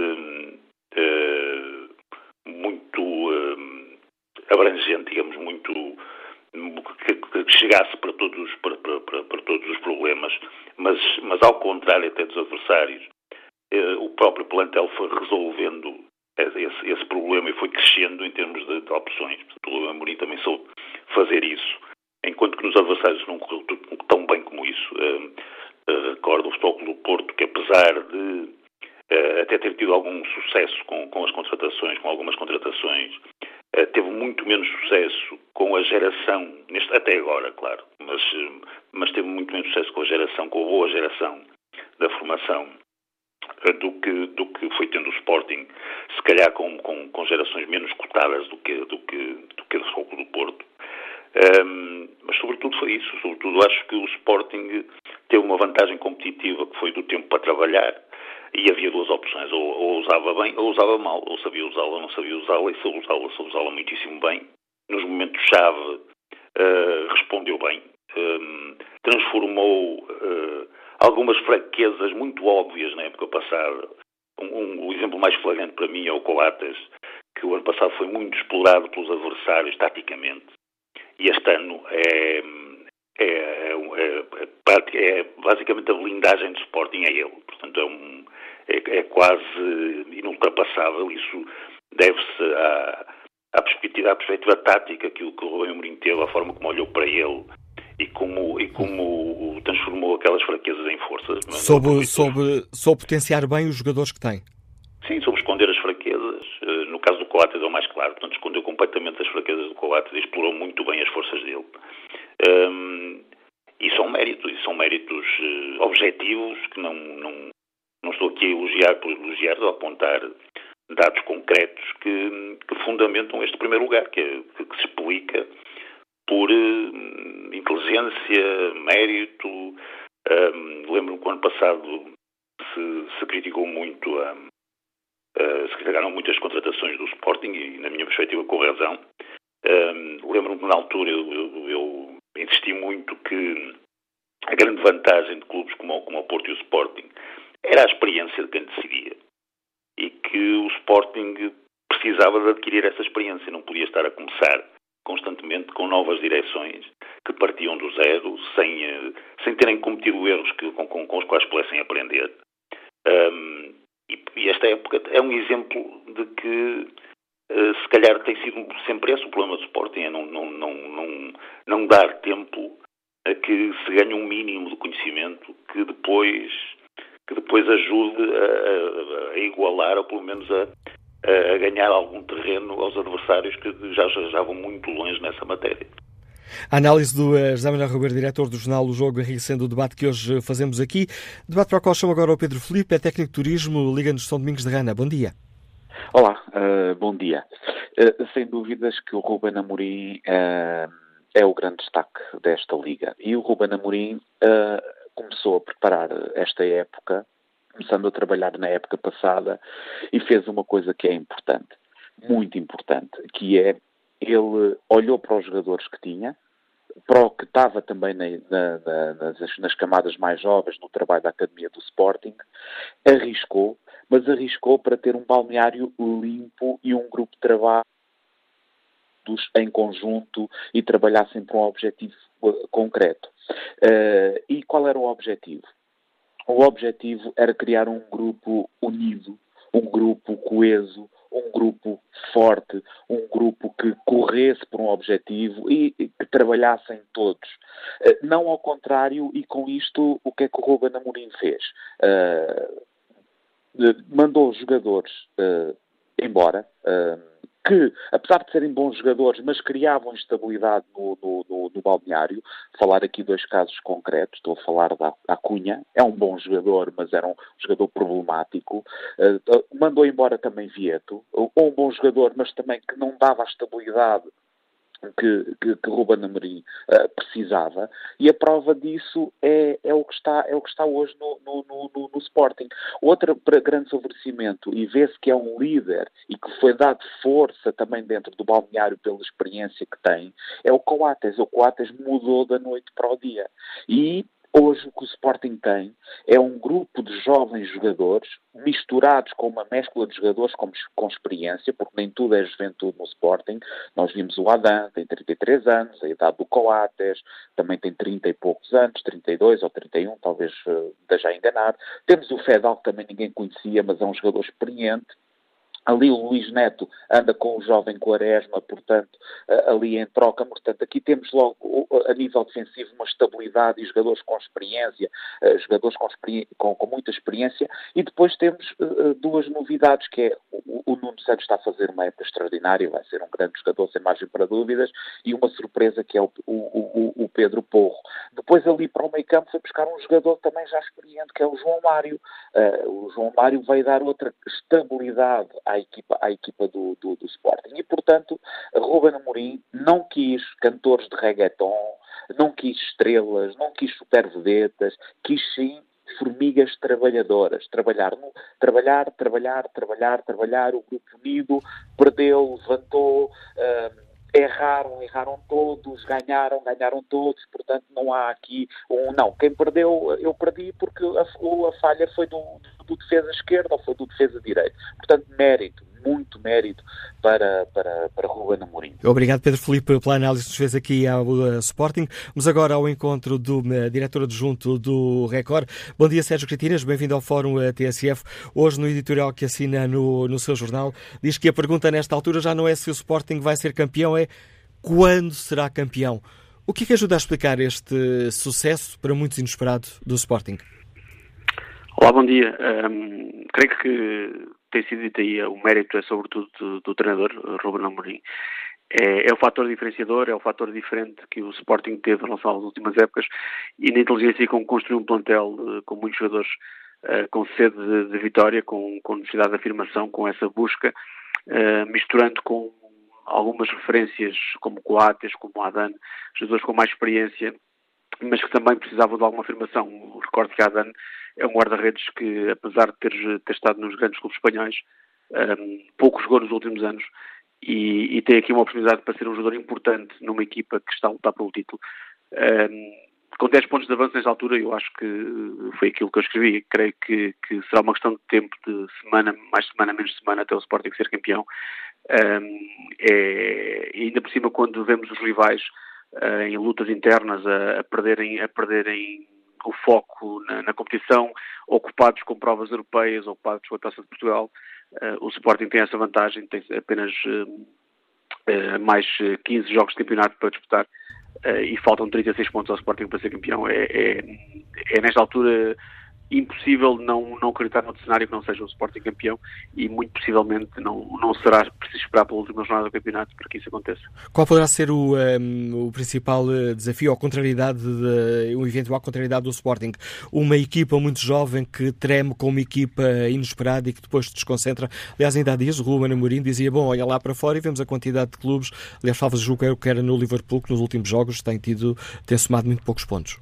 S6: uh, muito uh, abrangente, digamos, muito que, que chegasse para todos, para, para, para todos os problemas, mas, mas ao contrário até dos adversários, uh, o próprio plantel foi resolvendo esse, esse problema e foi crescendo em termos de, de opções. Portanto, o Amorim também soube fazer isso, enquanto que nos adversários não correu tudo tão bem como isso. Uh, uh, recordo o Futebol Clube do Porto, que apesar de uh, até ter tido algum sucesso com, com as contratações, com algumas contratações, uh, teve muito menos sucesso com a geração, neste, até agora, claro, mas, uh, mas teve muito menos sucesso com a geração, com a boa geração da formação, uh, do que, do que foi tendo o Sporting, se calhar com, com, com gerações menos cotadas do que, do que, do que o Futebol Clube do Porto. Um, mas sobretudo foi isso, sobretudo acho que o Sporting teve uma vantagem competitiva que foi do tempo para trabalhar e havia duas opções, ou, ou usava bem ou usava mal, ou sabia usá-la ou não sabia usá-la, e soube usá-la, soube usá-la muitíssimo bem. Nos momentos-chave uh, respondeu bem, um, transformou uh, algumas fraquezas muito óbvias na época passada. Um, um, o exemplo mais flagrante para mim é o Coates, que o ano passado foi muito explorado pelos adversários taticamente. E este ano é, é, é, é, é basicamente a blindagem do Sporting é ele. Portanto, é, um, é, é quase inultrapassável. Isso deve-se à, à, perspectiva, à perspectiva tática que o, que o Rubem Amorim teve, a forma como olhou para ele e como, e como transformou aquelas fraquezas em forças.
S2: Soube, soube, soube potenciar bem os jogadores que tem.
S6: Sim, soube esconder as fraquezas. No caso do Coates é o mais claro, portanto escondeu completamente as fraquezas do Coates e explorou muito bem as forças dele. Um, e são méritos, e são méritos uh, objetivos, que não, não, não estou aqui a elogiar por elogiar, ou a apontar dados concretos que, que fundamentam este primeiro lugar, que, é, que, que se explica por uh, inteligência, mérito. Um, lembro-me que o ano passado se, se criticou muito a Uh, se criticaram muitas contratações do Sporting e, na minha perspectiva, com razão. Uh, Lembro-me que, na altura, eu, eu, eu insisti muito que a grande vantagem de clubes como, como o Porto e o Sporting era a experiência de quem decidia. E que o Sporting precisava de adquirir essa experiência, não podia estar a começar constantemente com novas direções que partiam do zero, sem, uh, sem terem cometido erros que, com, com, com os quais pudessem aprender. Um, E esta época é um exemplo de que, uh, se calhar, tem sido sempre esse o problema do Sporting, é não, não, não, não, não dar tempo a que se ganhe um mínimo de conhecimento que depois, que depois ajude a, a igualar, ou pelo menos a, a ganhar algum terreno aos adversários que já, já, já vão muito longe nessa matéria.
S2: A análise do José Manuel Ribeiro, diretor do jornal O Jogo, enriquecendo o debate que hoje fazemos aqui. Debate para o qual chamo agora o Pedro Filipe, é técnico de turismo, Liga nos São Domingos de Rana. Bom dia.
S7: Olá, uh, bom dia. Uh, sem dúvidas que o Rubem Amorim uh, é o grande destaque desta Liga. E o Rubem Amorim uh, começou a preparar esta época, começando a trabalhar na época passada, e fez uma coisa que é importante, muito importante, que é ele olhou para os jogadores que tinha, para o que estava também na, na, nas, nas camadas mais jovens no trabalho da Academia do Sporting, arriscou, mas arriscou para ter um balneário limpo e um grupo de trabalho em conjunto e trabalhar sempre um objetivo concreto. Uh, e qual era o objetivo? O objetivo era criar um grupo unido, um grupo coeso, um grupo forte, um grupo que corresse por um objetivo e que trabalhassem todos. Uh, não ao contrário, e com isto, o que é que o Ruben Amorim fez? Uh, mandou os jogadores uh, embora, uh, que, apesar de serem bons jogadores, mas criavam instabilidade no, no, no, no balneário. Falar aqui dois casos concretos. Estou a falar da Acunha. É um bom jogador, mas era um jogador problemático. Uh, mandou embora também Vieto. Ou um bom jogador, mas também que não dava a estabilidade que, que, que Ruben Amorim uh, precisava, e a prova disso é, é, o, que está, é o que está hoje no, no, no, no Sporting. Outro grande favorecimento, e vê-se que é um líder e que foi dado força também dentro do balneário pela experiência que tem, é o Coates. O Coates mudou da noite para o dia. E hoje o que o Sporting tem é um grupo de jovens jogadores misturados com uma mescla de jogadores com, com experiência, porque nem tudo é juventude no Sporting. Nós vimos o Adam, tem trinta e três anos, a idade do Coates, também tem trinta e poucos anos, trinta e dois ou trinta e um, talvez uh, esteja a enganar. Temos o Fedal, que também ninguém conhecia, mas é um jogador experiente. Ali o Luís Neto anda com o jovem Quaresma, portanto, ali em troca. Portanto, aqui temos logo, a nível defensivo, uma estabilidade e jogadores com experiência, jogadores com, experi- com, com muita experiência. E depois temos uh, duas novidades, que é o, o Nuno Santos está a fazer uma época extraordinária, vai ser um grande jogador, sem margem para dúvidas, e uma surpresa que é o, o, o, o Pedro Porro. Depois ali para o meio campo foi buscar um jogador também já experiente, que é o João Mário. Uh, o João Mário veio dar outra estabilidade à equipa, à equipa do, do, do Sporting. E, portanto, Ruben Amorim não quis cantores de reggaeton, não quis estrelas, não quis supervedetas, quis sim formigas trabalhadoras. Trabalhar, no, trabalhar, trabalhar, trabalhar, trabalhar, o grupo unido, perdeu, levantou, uh, erraram, erraram todos, ganharam, ganharam todos, portanto não há aqui um não. Quem perdeu, eu perdi porque a, a falha foi do, do defesa esquerdo ou foi do defesa direito. Portanto, mérito, muito mérito para, para, para Ruben Amorim.
S2: Obrigado, Pedro Filipe, pela análise que nos fez aqui ao uh, Sporting. Vamos agora ao encontro do uh, diretor adjunto do Record. Bom dia, Sérgio Cretinas, bem-vindo ao Fórum uh, T S F. Hoje, no editorial que assina no, no seu jornal, diz que a pergunta nesta altura já não é se o Sporting vai ser campeão, é quando será campeão. O que é que ajuda a explicar este sucesso, para muitos inesperado, do Sporting?
S8: Olá, bom dia. Um, creio que tem sido dito aí, o mérito é sobretudo do, do treinador, Ruben Amorim. É, é o fator diferenciador, é o fator diferente que o Sporting teve em relação às últimas épocas, e na inteligência com construir um plantel uh, com muitos jogadores uh, com sede de, de vitória, com, com necessidade de afirmação, com essa busca, uh, misturando com algumas referências como Coates, como Adan, jogadores com mais experiência, mas que também precisavam de alguma afirmação. O recordo que Adan é um guarda-redes que, apesar de ter, ter estado nos grandes clubes espanhóis, um, pouco jogou nos últimos anos e, e tem aqui uma oportunidade para ser um jogador importante numa equipa que está a lutar pelo título. Um, com dez pontos de avanço nesta altura, eu acho que foi aquilo que eu escrevi. Creio que, que será uma questão de tempo, de semana, mais semana, menos semana, até o Sporting ser campeão. Um, é, e ainda por cima, quando vemos os rivais uh, em lutas internas a, a perderem, a perderem o foco na, na competição, ocupados com provas europeias, ocupados com a Taça de Portugal, uh, o Sporting tem essa vantagem, tem apenas uh, uh, mais quinze jogos de campeonato para disputar, uh, e faltam trinta e seis pontos ao Sporting para ser campeão. É, é, é nesta altura impossível não, não acreditar no cenário que não seja o Sporting campeão, e muito possivelmente não, não será preciso esperar pela última jornada do campeonato para que isso aconteça.
S2: Qual poderá ser o, um, o principal desafio ou contrariedade, de, uma eventual contrariedade do Sporting? Uma equipa muito jovem que treme com uma equipa inesperada e que depois se desconcentra. Aliás, ainda há dias o Ruben Amorim dizia, bom, olha lá para fora e vemos a quantidade de clubes. Aliás, talvez julgo que era no Liverpool, que nos últimos jogos tem, tido, tem somado muito poucos pontos.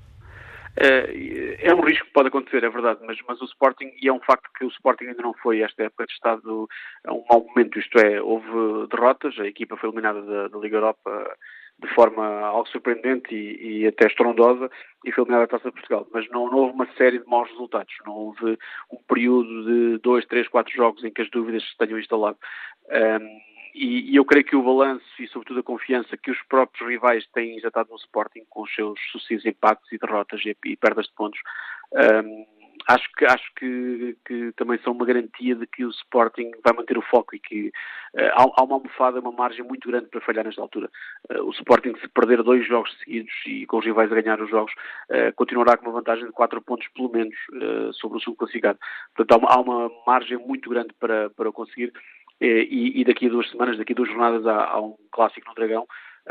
S8: É um risco que pode acontecer, é verdade, mas, mas o Sporting, e é um facto que o Sporting ainda não foi esta época de estado a um mau momento, isto é, houve derrotas, a equipa foi eliminada da, da Liga Europa de forma algo surpreendente e, e até estrondosa, e foi eliminada da Taça de Portugal, mas não, não houve uma série de maus resultados, não houve um período de dois, três, quatro jogos em que as dúvidas se tenham instalado. Um, e, e eu creio que o balanço e sobretudo a confiança que os próprios rivais têm injetado no Sporting com os seus sucessivos impactos e derrotas e, e perdas de pontos, um, acho, que, acho que, que também são uma garantia de que o Sporting vai manter o foco e que uh, há, há uma almofada, uma margem muito grande para falhar nesta altura. Uh, o Sporting, se perder dois jogos seguidos e com os rivais a ganhar os jogos, uh, continuará com uma vantagem de quatro pontos pelo menos uh, sobre o subclassificado. Portanto, há uma, há uma margem muito grande para, para conseguir. E, e daqui a duas semanas, daqui a duas jornadas, há, há um clássico no Dragão.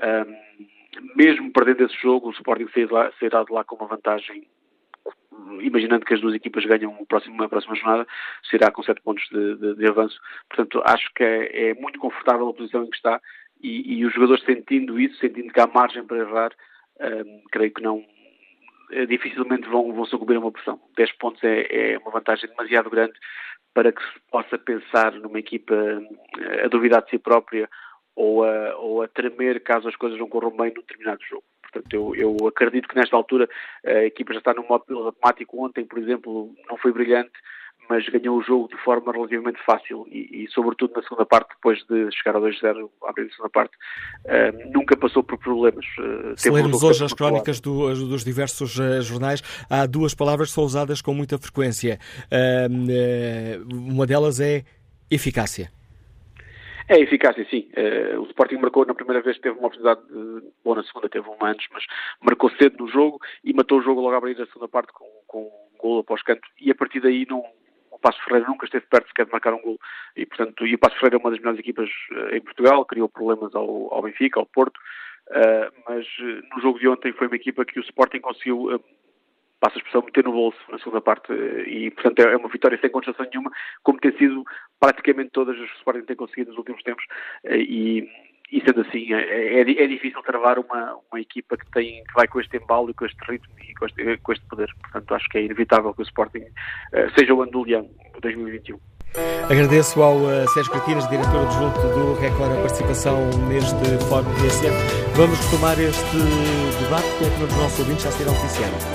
S8: Um, mesmo perdendo esse jogo, o Sporting sairá, sairá de lá com uma vantagem, imaginando que as duas equipas ganham a próxima, a próxima jornada, sairá com sete pontos de, de, de avanço. Portanto, acho que é, é muito confortável a posição em que está e, e os jogadores sentindo isso, sentindo que há margem para errar, um, creio que não, dificilmente vão, vão sucumbir a uma pressão. dez pontos é, é uma vantagem demasiado grande para que se possa pensar numa equipa a duvidar de si própria ou a, ou a tremer caso as coisas não corram bem num determinado jogo. Portanto, eu, eu acredito que nesta altura a equipa já está num modo piloto automático. Ontem, por exemplo, não foi brilhante, mas ganhou o jogo de forma relativamente fácil e, e sobretudo na segunda parte, depois de chegar ao dois a zero, a abrir a segunda parte, uh, nunca passou por problemas. Uh,
S2: Se lermos hoje as crónicas do, dos diversos uh, jornais, há duas palavras que são usadas com muita frequência. Uh, uh, uma delas é eficácia.
S8: É eficácia, sim. Uh, o Sporting marcou na primeira vez, teve uma oportunidade, de, bom, na segunda teve uma antes, mas marcou cedo no jogo e matou o jogo logo a abrir a segunda parte com, com um golo após canto e a partir daí não... O Paços Ferreira nunca esteve perto sequer de marcar um golo e, portanto, e o Paços Ferreira é uma das melhores equipas uh, em Portugal, criou problemas ao, ao Benfica, ao Porto, uh, mas uh, no jogo de ontem foi uma equipa que o Sporting conseguiu, uh, passa a expressão, meter no bolso na segunda parte uh, e, portanto, é uma vitória sem contestação nenhuma, como tem sido praticamente todas as que o Sporting tem conseguido nos últimos tempos uh, e... E sendo assim, é, é, é difícil travar uma, uma equipa que, tem, que vai com este embalo e com este ritmo e com este, com este poder. Portanto, acho que é inevitável que o Sporting uh, seja o ano do Leão, dois mil e vinte e um.
S2: Agradeço ao uh, Sérgio Cretinas, diretor adjunto do Record, a participação neste Fórum T S F. Vamos retomar este debate com um dos nossos ouvintes já será oficial.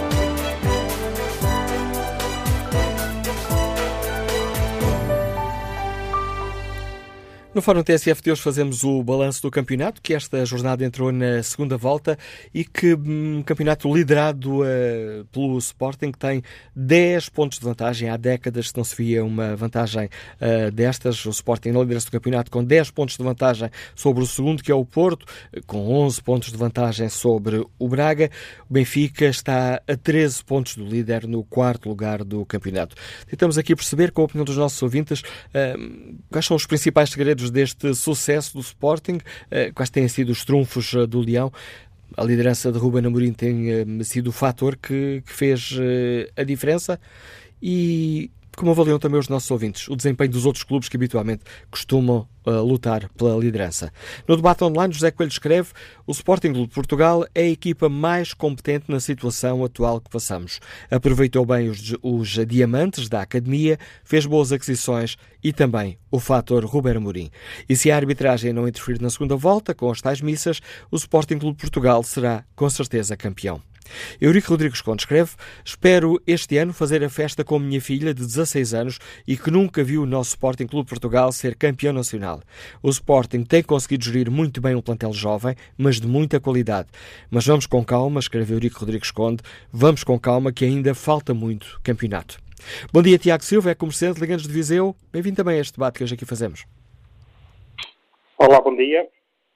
S2: No Fórum T S F de hoje fazemos o balanço do campeonato, que esta jornada entrou na segunda volta e que um campeonato liderado uh, pelo Sporting, que tem dez pontos de vantagem. Há décadas que não se via uma vantagem uh, destas. O Sporting na liderança do campeonato com dez pontos de vantagem sobre o segundo, que é o Porto, com onze pontos de vantagem sobre o Braga. O Benfica está a treze pontos do líder no quarto lugar do campeonato. Tentamos aqui perceber, com a opinião dos nossos ouvintes, uh, quais são os principais segredos deste sucesso do Sporting, quais têm sido os trunfos do Leão. A liderança de Ruben Amorim tem sido o fator que, que fez a diferença e como avaliam também os nossos ouvintes o desempenho dos outros clubes que habitualmente costumam uh, lutar pela liderança. No debate online, José Coelho escreve: o Sporting Clube de Portugal é a equipa mais competente na situação atual que passamos. Aproveitou bem os, os diamantes da academia, fez boas aquisições e também o fator Ruben Amorim. E se a arbitragem não interferir na segunda volta, com as tais missas, o Sporting Clube de Portugal será com certeza campeão. Eurico Rodrigues Conde escreve: espero este ano fazer a festa com a minha filha de dezasseis anos e que nunca viu o nosso Sporting Clube de Portugal ser campeão nacional. O Sporting tem conseguido gerir muito bem um plantel jovem, mas de muita qualidade. Mas vamos com calma, escreve Eurico Rodrigues Conde, vamos com calma que ainda falta muito campeonato. Bom dia, Tiago Silva, é comerciante, liga-nos de Viseu. Bem-vindo também a este debate que hoje aqui fazemos.
S9: Olá, bom dia.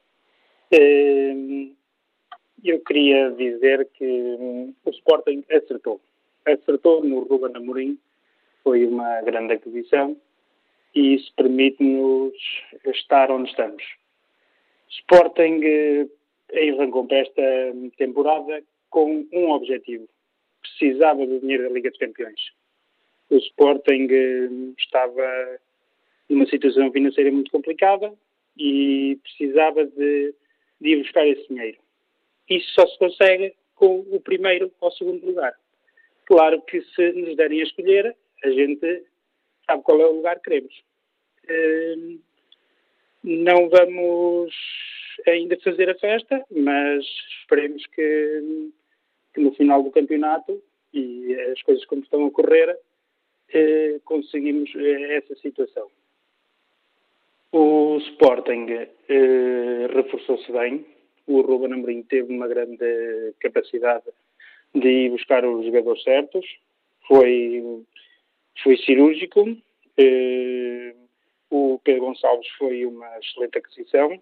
S9: Uh... Eu queria dizer que hum, o Sporting acertou. Acertou no Ruben Amorim, foi uma grande aquisição e isso permite-nos estar onde estamos. O Sporting eh, arrancou para esta temporada com um objetivo. Precisava do dinheiro da Liga dos Campeões. O Sporting eh, estava numa situação financeira muito complicada e precisava de, de ir buscar esse dinheiro. Isso só se consegue com o primeiro ou segundo lugar. Claro que se nos derem a escolher, a gente sabe qual é o lugar que queremos. Uh, não vamos ainda fazer a festa, mas esperemos que, que no final do campeonato, e as coisas como estão a correr, uh, conseguimos essa situação. O Sporting eh, reforçou-se bem. O Ruben Amorim teve uma grande capacidade de ir buscar os jogadores certos. Foi, foi cirúrgico. Eh, o Pedro Gonçalves foi uma excelente aquisição.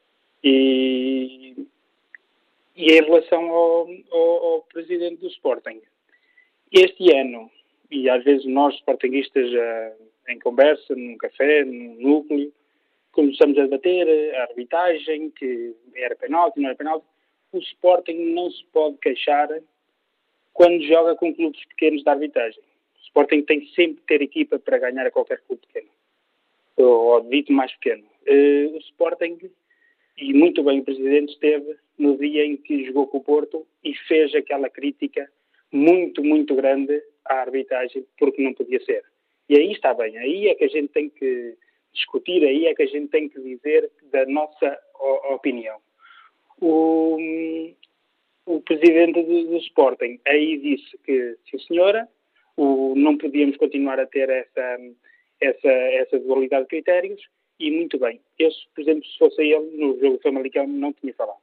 S9: E, e em relação ao, ao, ao presidente do Sporting, este ano, e às vezes nós sportinguistas uh, em conversa, num café, num núcleo, começamos a debater a arbitragem, que era penalti, não era penalti. O Sporting não se pode queixar quando joga com clubes pequenos da arbitragem. O Sporting tem sempre que ter equipa para ganhar a qualquer clube pequeno, ou dito mais pequeno. Uh, o Sporting, e muito bem o Presidente esteve no dia em que jogou com o Porto e fez aquela crítica muito, muito grande à arbitragem, porque não podia ser. E aí está bem, aí é que a gente tem que discutir, aí é que a gente tem que dizer da nossa opinião. O, o Presidente do, do Sporting aí disse que, sim senhora, o, não podíamos continuar a ter essa, essa, essa dualidade de critérios, e muito bem. Eu, por exemplo, se fosse ele, no jogo Famalicão, não tinha falado.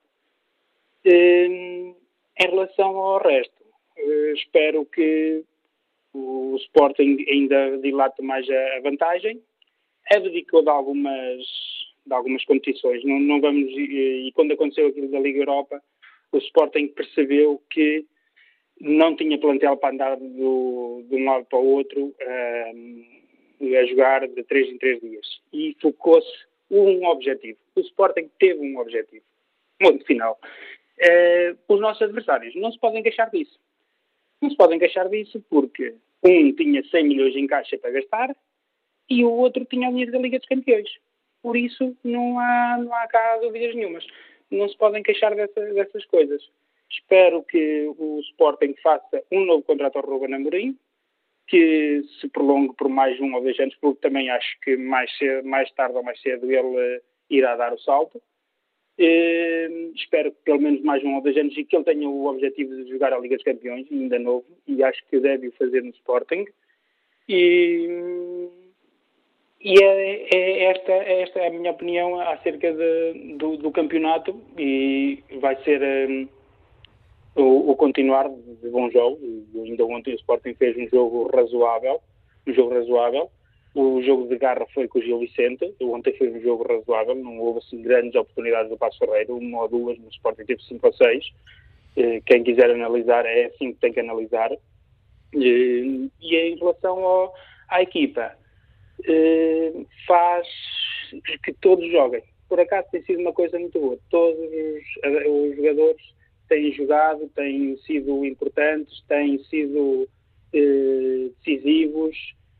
S9: Em relação ao resto, espero que o Sporting ainda dilate mais a vantagem, abdicou de algumas, de algumas competições. Não, não vamos, e, e quando aconteceu aquilo da Liga Europa, o Sporting percebeu que não tinha plantel para andar do, de um lado para o outro um, a jogar de três em três dias. E focou-se um objetivo. O Sporting teve um objetivo. Ponto final. Uh, os nossos adversários não se podem queixar disso. Não se podem queixar disso porque um tinha cem milhões em caixa para gastar e o outro tinha o dinheiro da Liga dos Campeões. Por isso não há, não há cá dúvidas nenhumas. Não se podem queixar dessa, dessas coisas. Espero que o Sporting faça um novo contrato ao Ruben Amorim, que se prolongue por mais um ou dois anos, porque também acho que mais, cedo, mais tarde ou mais cedo ele uh, irá dar o salto. Uh, espero que pelo menos mais um ou dois anos e que ele tenha o objetivo de jogar a Liga dos Campeões, ainda novo, e acho que deve o fazer no Sporting. E, e é, é esta, é esta a minha opinião acerca de, do, do campeonato, e vai ser um, o, o continuar de bons jogos. Ainda ontem o Sporting fez um jogo razoável, um jogo razoável. O jogo de garra foi com o Gil Vicente. Ontem foi um jogo razoável, não houve assim grandes oportunidades do Paços Ferreira, uma ou duas, no Sporting teve cinco ou seis. Quem quiser analisar é assim que tem que analisar. E em relação ao, à equipa, faz que todos joguem. Por acaso tem sido uma coisa muito boa. Todos os, os jogadores têm jogado, têm sido importantes, têm sido eh, decisivos,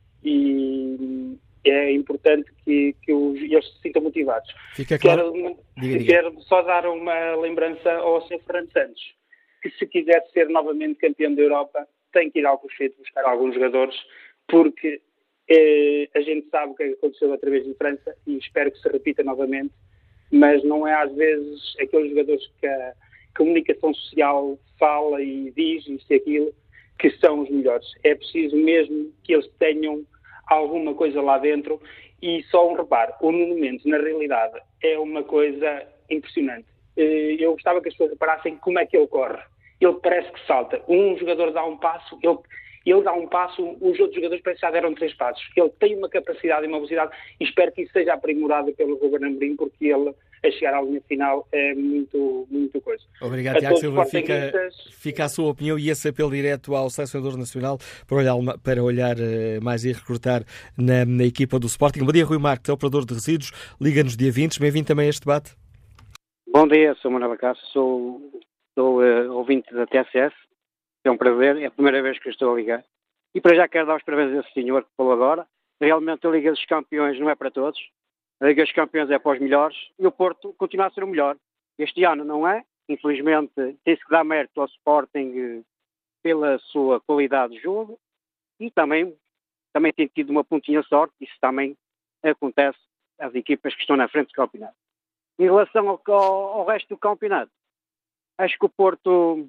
S9: e é importante que, que os, eles se sintam motivados.
S2: Fica claro.
S9: Quero,
S2: diga, diga.
S9: quero só dar uma lembrança ao senhor Fernando Santos, que se quiser ser novamente campeão da Europa, tem que ir ao Cochete buscar alguns jogadores, porque eh, a gente sabe o que aconteceu outra vez em França, e espero que se repita novamente, mas não é às vezes aqueles jogadores que a comunicação social fala e diz isto e aquilo, que são os melhores. É preciso mesmo que eles tenham alguma coisa lá dentro. E só um reparo, o Nuno Mendes, na realidade, é uma coisa impressionante. Eu gostava que as pessoas reparassem como é que ele corre. Ele parece que salta. Um jogador dá um passo, ele, ele dá um passo, os outros jogadores parece que já deram três passos. Ele tem uma capacidade e uma velocidade, e espero que isso seja aprimorado pelo Ruben Amorim, porque ele, a chegar à linha final, é muito, muito coisa.
S2: Obrigado, Tiago Silva. Fica, fica a sua opinião e esse apelo direto ao selecionador nacional para olhar, para olhar mais e recrutar na, na equipa do Sporting. Bom dia, Rui Marques, é operador de resíduos, liga-nos dia vinte. Bem-vindo também a este debate.
S10: Bom dia, sou Manuel Acácio, sou, sou uh, ouvinte da T S S. É um prazer, é a primeira vez que eu estou a ligar. E para já quero dar os parabéns a esse senhor que falou agora. Realmente a Liga dos Campeões não é para todos. A Liga dos Campeões é para os melhores e o Porto continua a ser o melhor. Este ano não é. Infelizmente tem-se que dar mérito ao Sporting pela sua qualidade de jogo e também, também tem tido uma pontinha de sorte. Isso também acontece às equipas que estão na frente do campeonato. Em relação ao, ao, ao resto do campeonato, acho que o Porto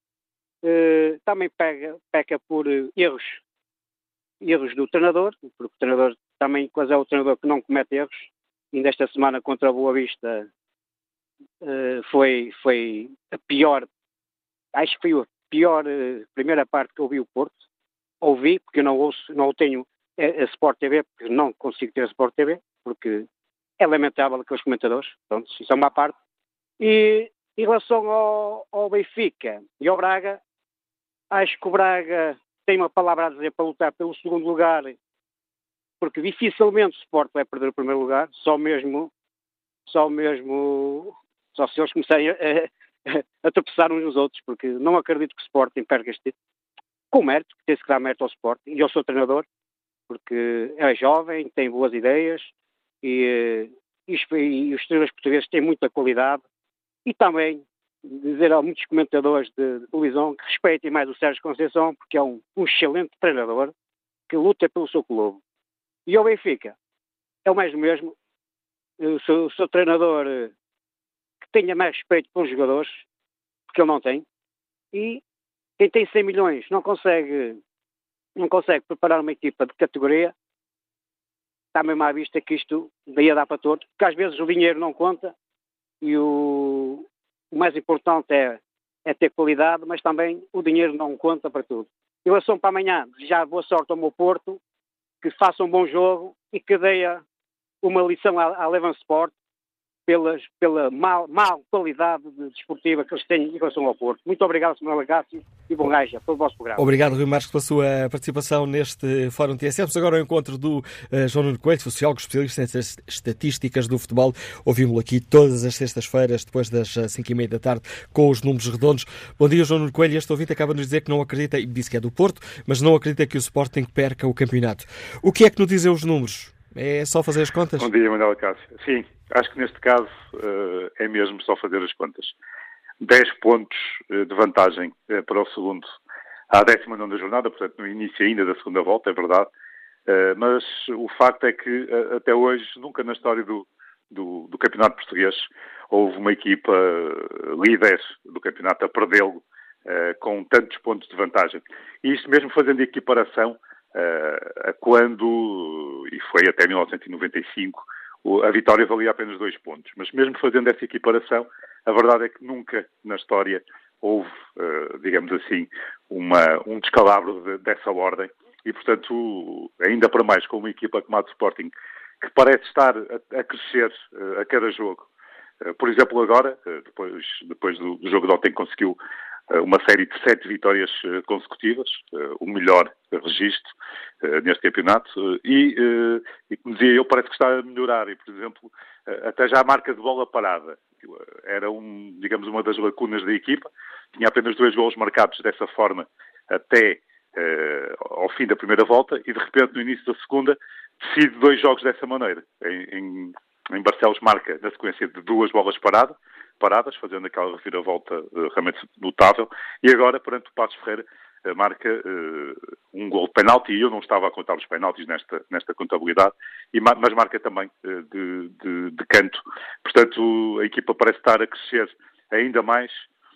S10: eh, também pega, peca por eh, erros, erros do treinador, porque o treinador também quase é o treinador que não comete erros. ainda esta semana contra a Boa Vista, uh, foi, foi a pior, acho que foi a pior uh, primeira parte que eu vi o Porto. Ouvi, porque eu não ouço, não tenho a, a Sport T V, porque não consigo ter a Sport T V, porque é lamentável aqueles comentadores, pronto, isso é uma parte. E em relação ao, ao Benfica e ao Braga, acho que o Braga tem uma palavra a dizer para lutar pelo segundo lugar, porque dificilmente o Sport vai perder o primeiro lugar, só mesmo, só mesmo, só se eles começarem a, a, a tropeçar uns nos outros, porque não acredito que o Sporting perca este título. Com mérito, que tem-se que dar mérito ao Sporting, e eu sou treinador, porque é jovem, tem boas ideias, e, e, e os treinadores portugueses têm muita qualidade, e também dizer a muitos comentadores de, de televisão que respeitem mais o Sérgio Conceição, porque é um, um excelente treinador, que luta pelo seu clube. E ao Benfica, é o mais do mesmo, o seu, o seu treinador que tenha mais respeito pelos jogadores, porque ele não tem, e quem tem cem milhões não consegue, não consegue preparar uma equipa de categoria, está mesmo à vista que isto daí a dar para todos, porque às vezes o dinheiro não conta e o, o mais importante é, é ter qualidade, mas também o dinheiro não conta para tudo. Em relação para amanhã, desejar boa sorte ao meu Porto, que faça um bom jogo e que dê uma lição à, à Leven Sport, Pelas, pela mal, mal qualidade desportiva que eles têm em relação ao Porto. Muito obrigado, senhor Legácio, e bom gaja pelo vosso programa.
S2: Obrigado, Rui Marques, pela sua participação neste Fórum T S F. Agora ao encontro do uh, João Nuno Coelho, sociólogo, especialista em estatísticas do futebol. Ouvimos-lo aqui todas as sextas-feiras, depois das cinco e meia da tarde, com os números redondos. Bom dia, João Nuno Coelho. Este ouvinte acaba de nos dizer que não acredita, e disse que é do Porto, mas não acredita que o Sporting perca o campeonato. O que é que nos dizem os números? É só fazer as contas?
S5: Bom dia, Manuel Cássio. Sim, acho que neste caso uh, é mesmo só fazer as contas. dez pontos uh, de vantagem uh, para o segundo à décima nona jornada, portanto no início ainda da segunda volta, é verdade. Uh, mas o facto é que uh, até hoje, nunca na história do, do, do campeonato português, houve uma equipa uh, líder do campeonato a perdê-lo uh, com tantos pontos de vantagem. E isto mesmo fazendo a equiparação Uh, quando, e foi até mil novecentos e noventa e cinco, a vitória valia apenas dois pontos. Mas mesmo fazendo essa equiparação, a verdade é que nunca na história houve, uh, digamos assim, uma, um descalabro de, dessa ordem. E, portanto, ainda para mais com uma equipa como a do Sporting, que parece estar a, a crescer uh, a cada jogo. Uh, por exemplo, agora, uh, depois, depois do, do jogo de ontem, conseguiu uma série de sete vitórias consecutivas, o melhor registro neste campeonato, e, e como dizia eu, parece que está a melhorar, e por exemplo, até já a marca de bola parada era, um, digamos, uma das lacunas da equipa, tinha apenas dois golos marcados dessa forma até ao fim da primeira volta, e de repente no início da segunda decide dois jogos dessa maneira. Em, em, em Barcelos marca na sequência de duas bolas paradas, paradas, fazendo aquela reviravolta uh, realmente notável, e agora, perante o Passos Ferreira, uh, marca uh, um gol de penalti, e eu não estava a contar os penaltis nesta, nesta contabilidade, e, mas marca também uh, de, de, de canto. Portanto, a equipa parece estar a crescer ainda mais.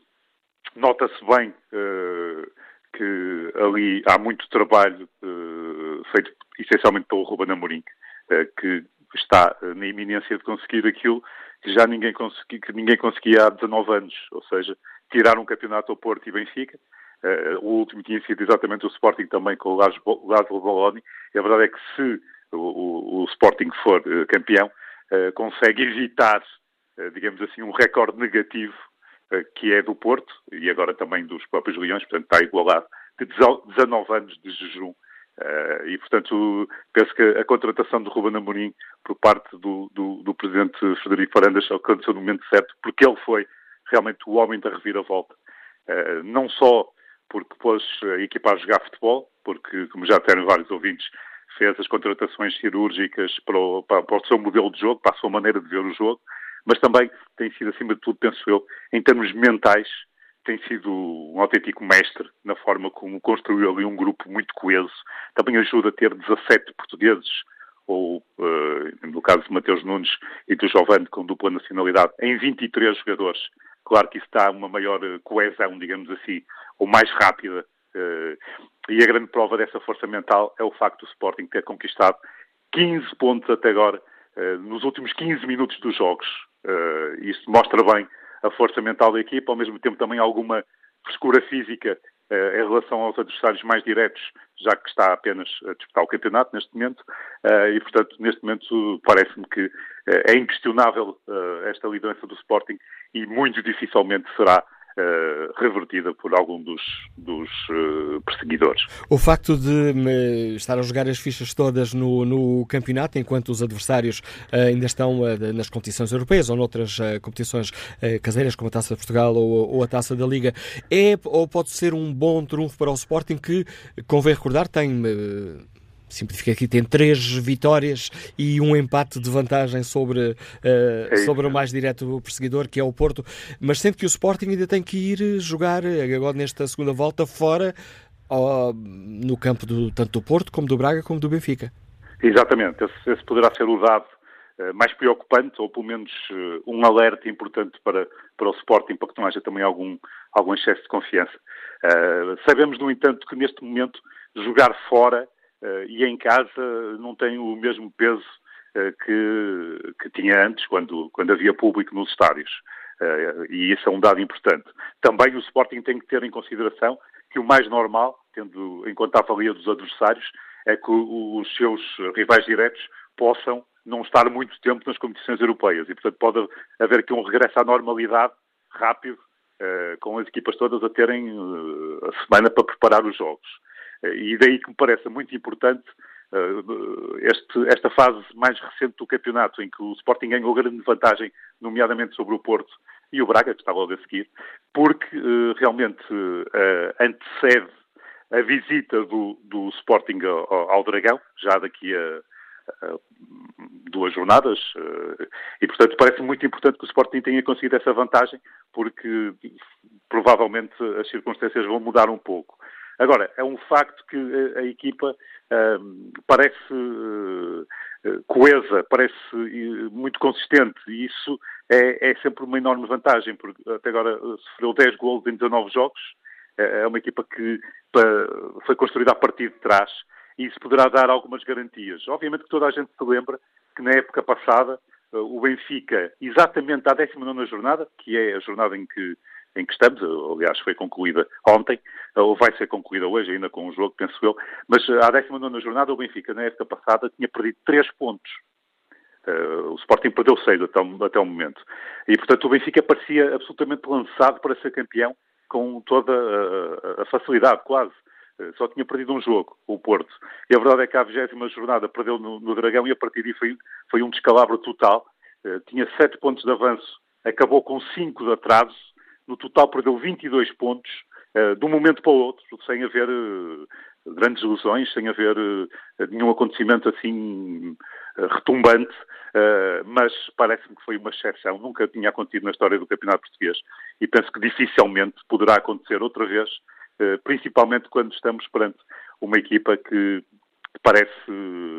S5: Nota-se bem uh, que ali há muito trabalho uh, feito essencialmente pelo Ruben Amorim, uh, que está uh, na iminência de conseguir aquilo que já ninguém, consegui, que ninguém conseguia há dezanove anos, ou seja, tirar um campeonato ao Porto e Benfica. Uh, o último tinha sido exatamente o Sporting também com o Lázaro Bologna, e a verdade é que se o, o, o Sporting for uh, campeão, uh, consegue evitar, uh, digamos assim, um recorde negativo, uh, que é do Porto, e agora também dos próprios Leões, portanto está igualado, de dezanove anos de jejum. Uh, e, portanto, penso que a contratação de Ruben Amorim por parte do, do, do presidente Frederico Varandas aconteceu no momento certo, porque ele foi realmente o homem da reviravolta. Uh, não só porque pôs a equipa a jogar futebol, porque, como já disseram vários ouvintes, fez as contratações cirúrgicas para o, para, para o seu modelo de jogo, para a sua maneira de ver o jogo, mas também tem sido, acima de tudo, penso eu, em termos mentais, tem sido um autêntico mestre na forma como construiu ali um grupo muito coeso. Também ajuda a ter dezassete portugueses, ou, uh, no caso de Mateus Nunes e do Giovane, com dupla nacionalidade, em vinte e três jogadores. Claro que isso dá uma maior coesão, digamos assim, ou mais rápida. Uh, e a grande prova dessa força mental é o facto do Sporting ter conquistado quinze pontos até agora uh, nos últimos quinze minutos dos jogos. Uh, isso mostra bem a força mental da equipa, ao mesmo tempo também alguma frescura física uh, em relação aos adversários mais diretos, já que está apenas a disputar o campeonato neste momento, uh, e portanto neste momento parece-me que uh, é inquestionável uh, esta liderança do Sporting e muito dificilmente será Uh, revertida por algum dos, dos uh, perseguidores.
S2: O facto de uh, estar a jogar as fichas todas no, no campeonato, enquanto os adversários uh, ainda estão uh, nas competições europeias ou noutras uh, competições uh, caseiras, como a Taça de Portugal ou, ou a Taça da Liga, é ou pode ser um bom trunfo para o Sporting que, convém recordar, tem... Uh, simplifica aqui, tem três vitórias e um empate de vantagem sobre, uh, é sobre o mais direto perseguidor, que é o Porto, mas sendo que o Sporting ainda tem que ir jogar agora nesta segunda volta fora, ó, no campo do, tanto do Porto como do Braga como do Benfica.
S5: Exatamente, esse, esse poderá ser o dado uh, mais preocupante, ou pelo menos uh, um alerta importante para, para o Sporting, para que não haja também algum, algum excesso de confiança. Uh, sabemos, no entanto, que neste momento jogar fora Uh, e em casa não tem o mesmo peso uh, que, que tinha antes, quando, quando havia público nos estádios. Uh, e isso é um dado importante. Também o Sporting tem que ter em consideração que o mais normal, tendo em conta a avalia dos adversários, é que o, os seus rivais diretos possam não estar muito tempo nas competições europeias. E, portanto, pode haver aqui um regresso à normalidade rápido, uh, com as equipas todas a terem uh, a semana para preparar os jogos. E daí que me parece muito importante uh, este, esta fase mais recente do campeonato, em que o Sporting ganhou grande vantagem, nomeadamente sobre o Porto e o Braga, que está logo a seguir, porque uh, realmente uh, antecede a visita do, do Sporting ao, ao Dragão, já daqui a, a duas jornadas, uh, e portanto parece muito importante que o Sporting tenha conseguido essa vantagem, porque provavelmente as circunstâncias vão mudar um pouco. Agora, é um facto que a, a equipa uh, parece uh, coesa, parece uh, muito consistente, e isso é, é sempre uma enorme vantagem, porque até agora sofreu dez golos em dezanove jogos. É uma equipa que uh, foi construída a partir de trás, e isso poderá dar algumas garantias. Obviamente que toda a gente se lembra que na época passada uh, o Benfica, exatamente à décima nona jornada, que é a jornada em que em que estamos, aliás foi concluída ontem, ou vai ser concluída hoje ainda com um jogo, penso eu, mas à décima nona jornada o Benfica, na época passada, tinha perdido três pontos. Uh, o Sporting perdeu seis até, até o momento. E, portanto, o Benfica parecia absolutamente lançado para ser campeão com toda a, a facilidade, quase. Uh, só tinha perdido um jogo, o Porto. E a verdade é que à vigésima jornada perdeu no, no Dragão, e a partir daí foi, foi um descalabro total. Uh, tinha sete pontos de avanço, acabou com cinco de atraso. No total perdeu vinte e dois pontos, uh, de um momento para o outro, sem haver uh, grandes ilusões, sem haver uh, nenhum acontecimento assim uh, retumbante, uh, mas parece-me que foi uma exceção. Nunca tinha acontecido na história do Campeonato Português, e penso que dificilmente poderá acontecer outra vez, uh, principalmente quando estamos perante uma equipa que parece uh,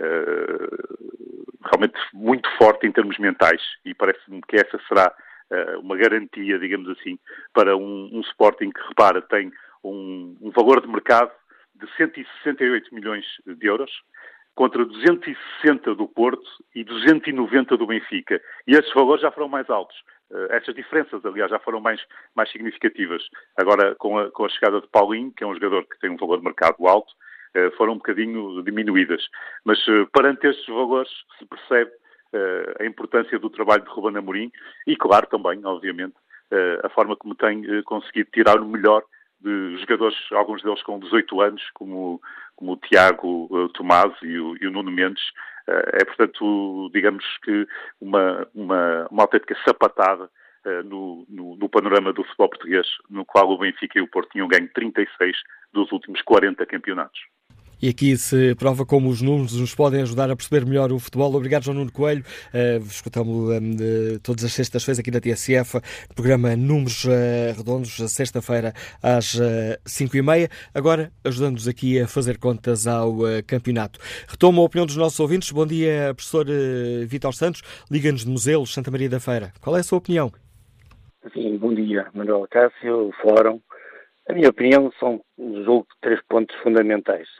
S5: realmente muito forte em termos mentais, e parece-me que essa será uma garantia, digamos assim, para um, um Sporting que, repara, tem um, um valor de mercado de cento e sessenta e oito milhões de euros, contra duzentos e sessenta do Porto e duzentos e noventa do Benfica. E esses valores já foram mais altos. Uh, essas diferenças, aliás, já foram mais, mais significativas. Agora, com a, com a chegada de Paulinho, que é um jogador que tem um valor de mercado alto, uh, foram um bocadinho diminuídas. Mas, uh, perante estes valores, se percebe Uh, a importância do trabalho de Ruben Amorim e, claro, também, obviamente, uh, a forma como tem uh, conseguido tirar o melhor de jogadores, alguns deles com dezoito anos, como, como o Tiago uh, Tomás e o, e o Nuno Mendes. Uh, é, portanto, digamos que uma, uma, uma autêntica sapatada uh, no, no, no panorama do futebol português, no qual o Benfica e o Porto tinham ganho trinta e seis dos últimos quarenta campeonatos.
S2: E aqui se prova como os números nos podem ajudar a perceber melhor o futebol. Obrigado, João Nuno Coelho. Uh, escutamos-lo um, todas as sextas-feiras aqui na T S F, programa Números uh, Redondos, sexta-feira às uh, cinco e meia. Agora, ajudando-nos aqui a fazer contas ao uh, campeonato. Retomo a opinião dos nossos ouvintes. Bom dia, professor uh, Vítor Santos. Liga-nos de Muselos, Santa Maria da Feira. Qual é a sua opinião?
S11: Sim, bom dia, Manuel Cássio, Fórum. A minha opinião são um jogo de três pontos fundamentais.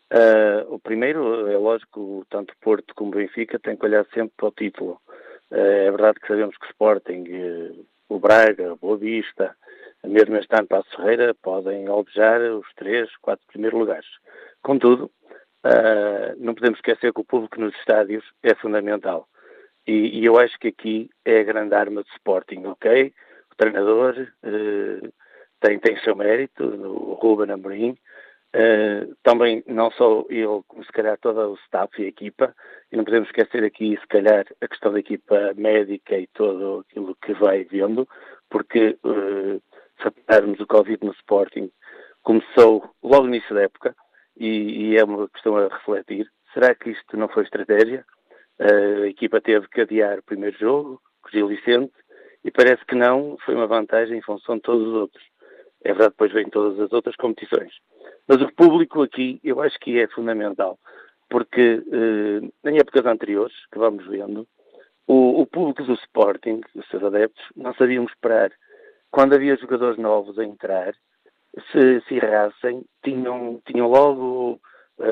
S11: Uh, o primeiro, é lógico, tanto Porto como Benfica têm que olhar sempre para o título. Uh, é verdade que sabemos que o Sporting, uh, o Braga, Boa Vista, mesmo este ano Passos Ferreira, podem alvejar os três, quatro primeiros lugares. Contudo, uh, não podemos esquecer que o público nos estádios é fundamental. E, e eu acho que aqui é a grande arma do Sporting, ok? O treinador uh, tem, tem seu mérito, o Ruben Amorim. Uh, também não só ele, como se calhar todo o staff e a equipa, e não podemos esquecer aqui se calhar a questão da equipa médica e todo aquilo que vai vendo, porque uh, se apanharmos o Covid no Sporting, começou logo no início da época, e, e é uma questão a refletir. Será que isto não foi estratégia? Uh, a equipa teve que adiar o primeiro jogo, com o Gil Vicente, e parece que não, foi uma vantagem em função de todos os outros. É verdade, depois vêm todas as outras competições. Mas o público aqui, eu acho que é fundamental, porque eh, em épocas anteriores, que vamos vendo, o, o público do Sporting, os seus adeptos, não sabiam esperar. Quando havia jogadores novos a entrar, se, se errassem, tinham, tinham logo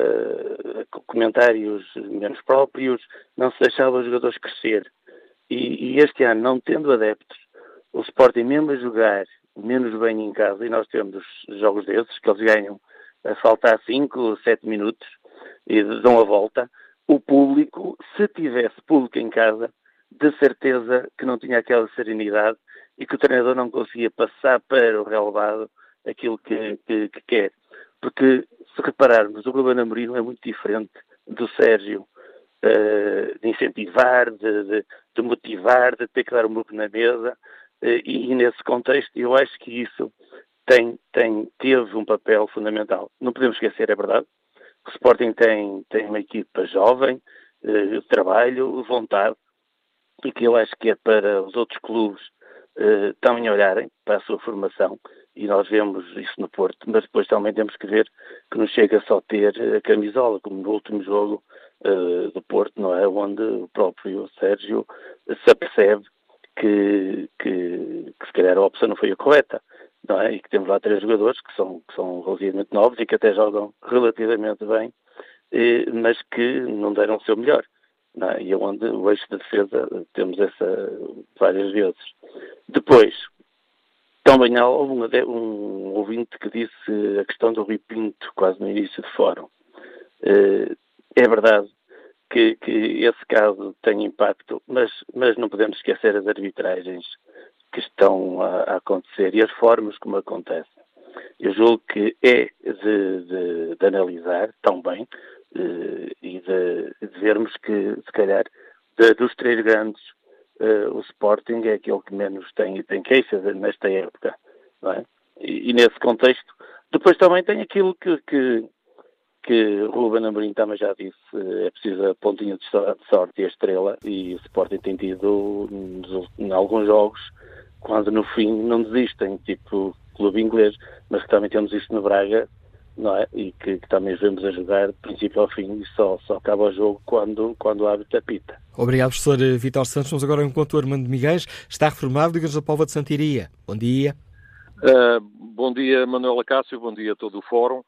S11: eh, comentários menos próprios, não se deixava os jogadores crescer. E, e este ano, não tendo adeptos, o Sporting mesmo a jogar menos bem em casa, e nós temos jogos desses, que eles ganham a faltar cinco, sete minutos e dão a volta, o público, se tivesse público em casa, de certeza que não tinha aquela serenidade e que o treinador não conseguia passar para o relevado aquilo que, que, que quer. Porque, se repararmos, o Ruben Amorim é muito diferente do Sérgio, uh, de incentivar, de, de, de motivar, de ter que dar um murro na mesa, uh, e, e nesse contexto eu acho que isso Tem, tem, teve um papel fundamental. Não podemos esquecer, é verdade, o Sporting tem, tem uma equipa jovem, eh, trabalho, vontade, e que eu acho que é para os outros clubes eh, também olharem para a sua formação, e nós vemos isso no Porto, mas depois também temos que ver que não chega só ter a camisola, como no último jogo eh, do Porto, não é? Onde o próprio Sérgio se apercebe que, que, que se calhar a opção não foi a correta. Não é? E que temos lá três jogadores que são, que são relativamente novos e que até jogam relativamente bem, eh, mas que não deram o seu melhor. Não é? E é onde o eixo de defesa temos essa várias vezes. Depois, também há um, um ouvinte que disse a questão do Rui Pinto, quase no início do fórum. Eh, é verdade que, que esse caso tem impacto, mas, mas não podemos esquecer as arbitragens que estão a, a acontecer e as formas como acontecem. Eu julgo que é de, de, de analisar também eh, e de, de vermos que, se calhar, de, dos três grandes, eh, o Sporting é aquele que menos tem, tem queixas nesta época, não é? E, e nesse contexto, depois também tem aquilo que, que, que Ruben Amorim também já disse, é preciso a pontinha de sorte e a estrela, e o Sporting tem tido, em alguns jogos, quando no fim não desistem, tipo clube inglês, mas que também temos isto no Braga, não é? E que, que também vemos a jogar de princípio ao fim e só, só acaba o jogo quando, quando o árbitro apita.
S2: Obrigado, professor Vítor Santos. Vamos agora enquanto o Armando Miguel está reformado, Liga da Póvoa de Santiria. Bom dia.
S12: Uh, bom dia, Manuel Acácio, bom dia a todo o fórum.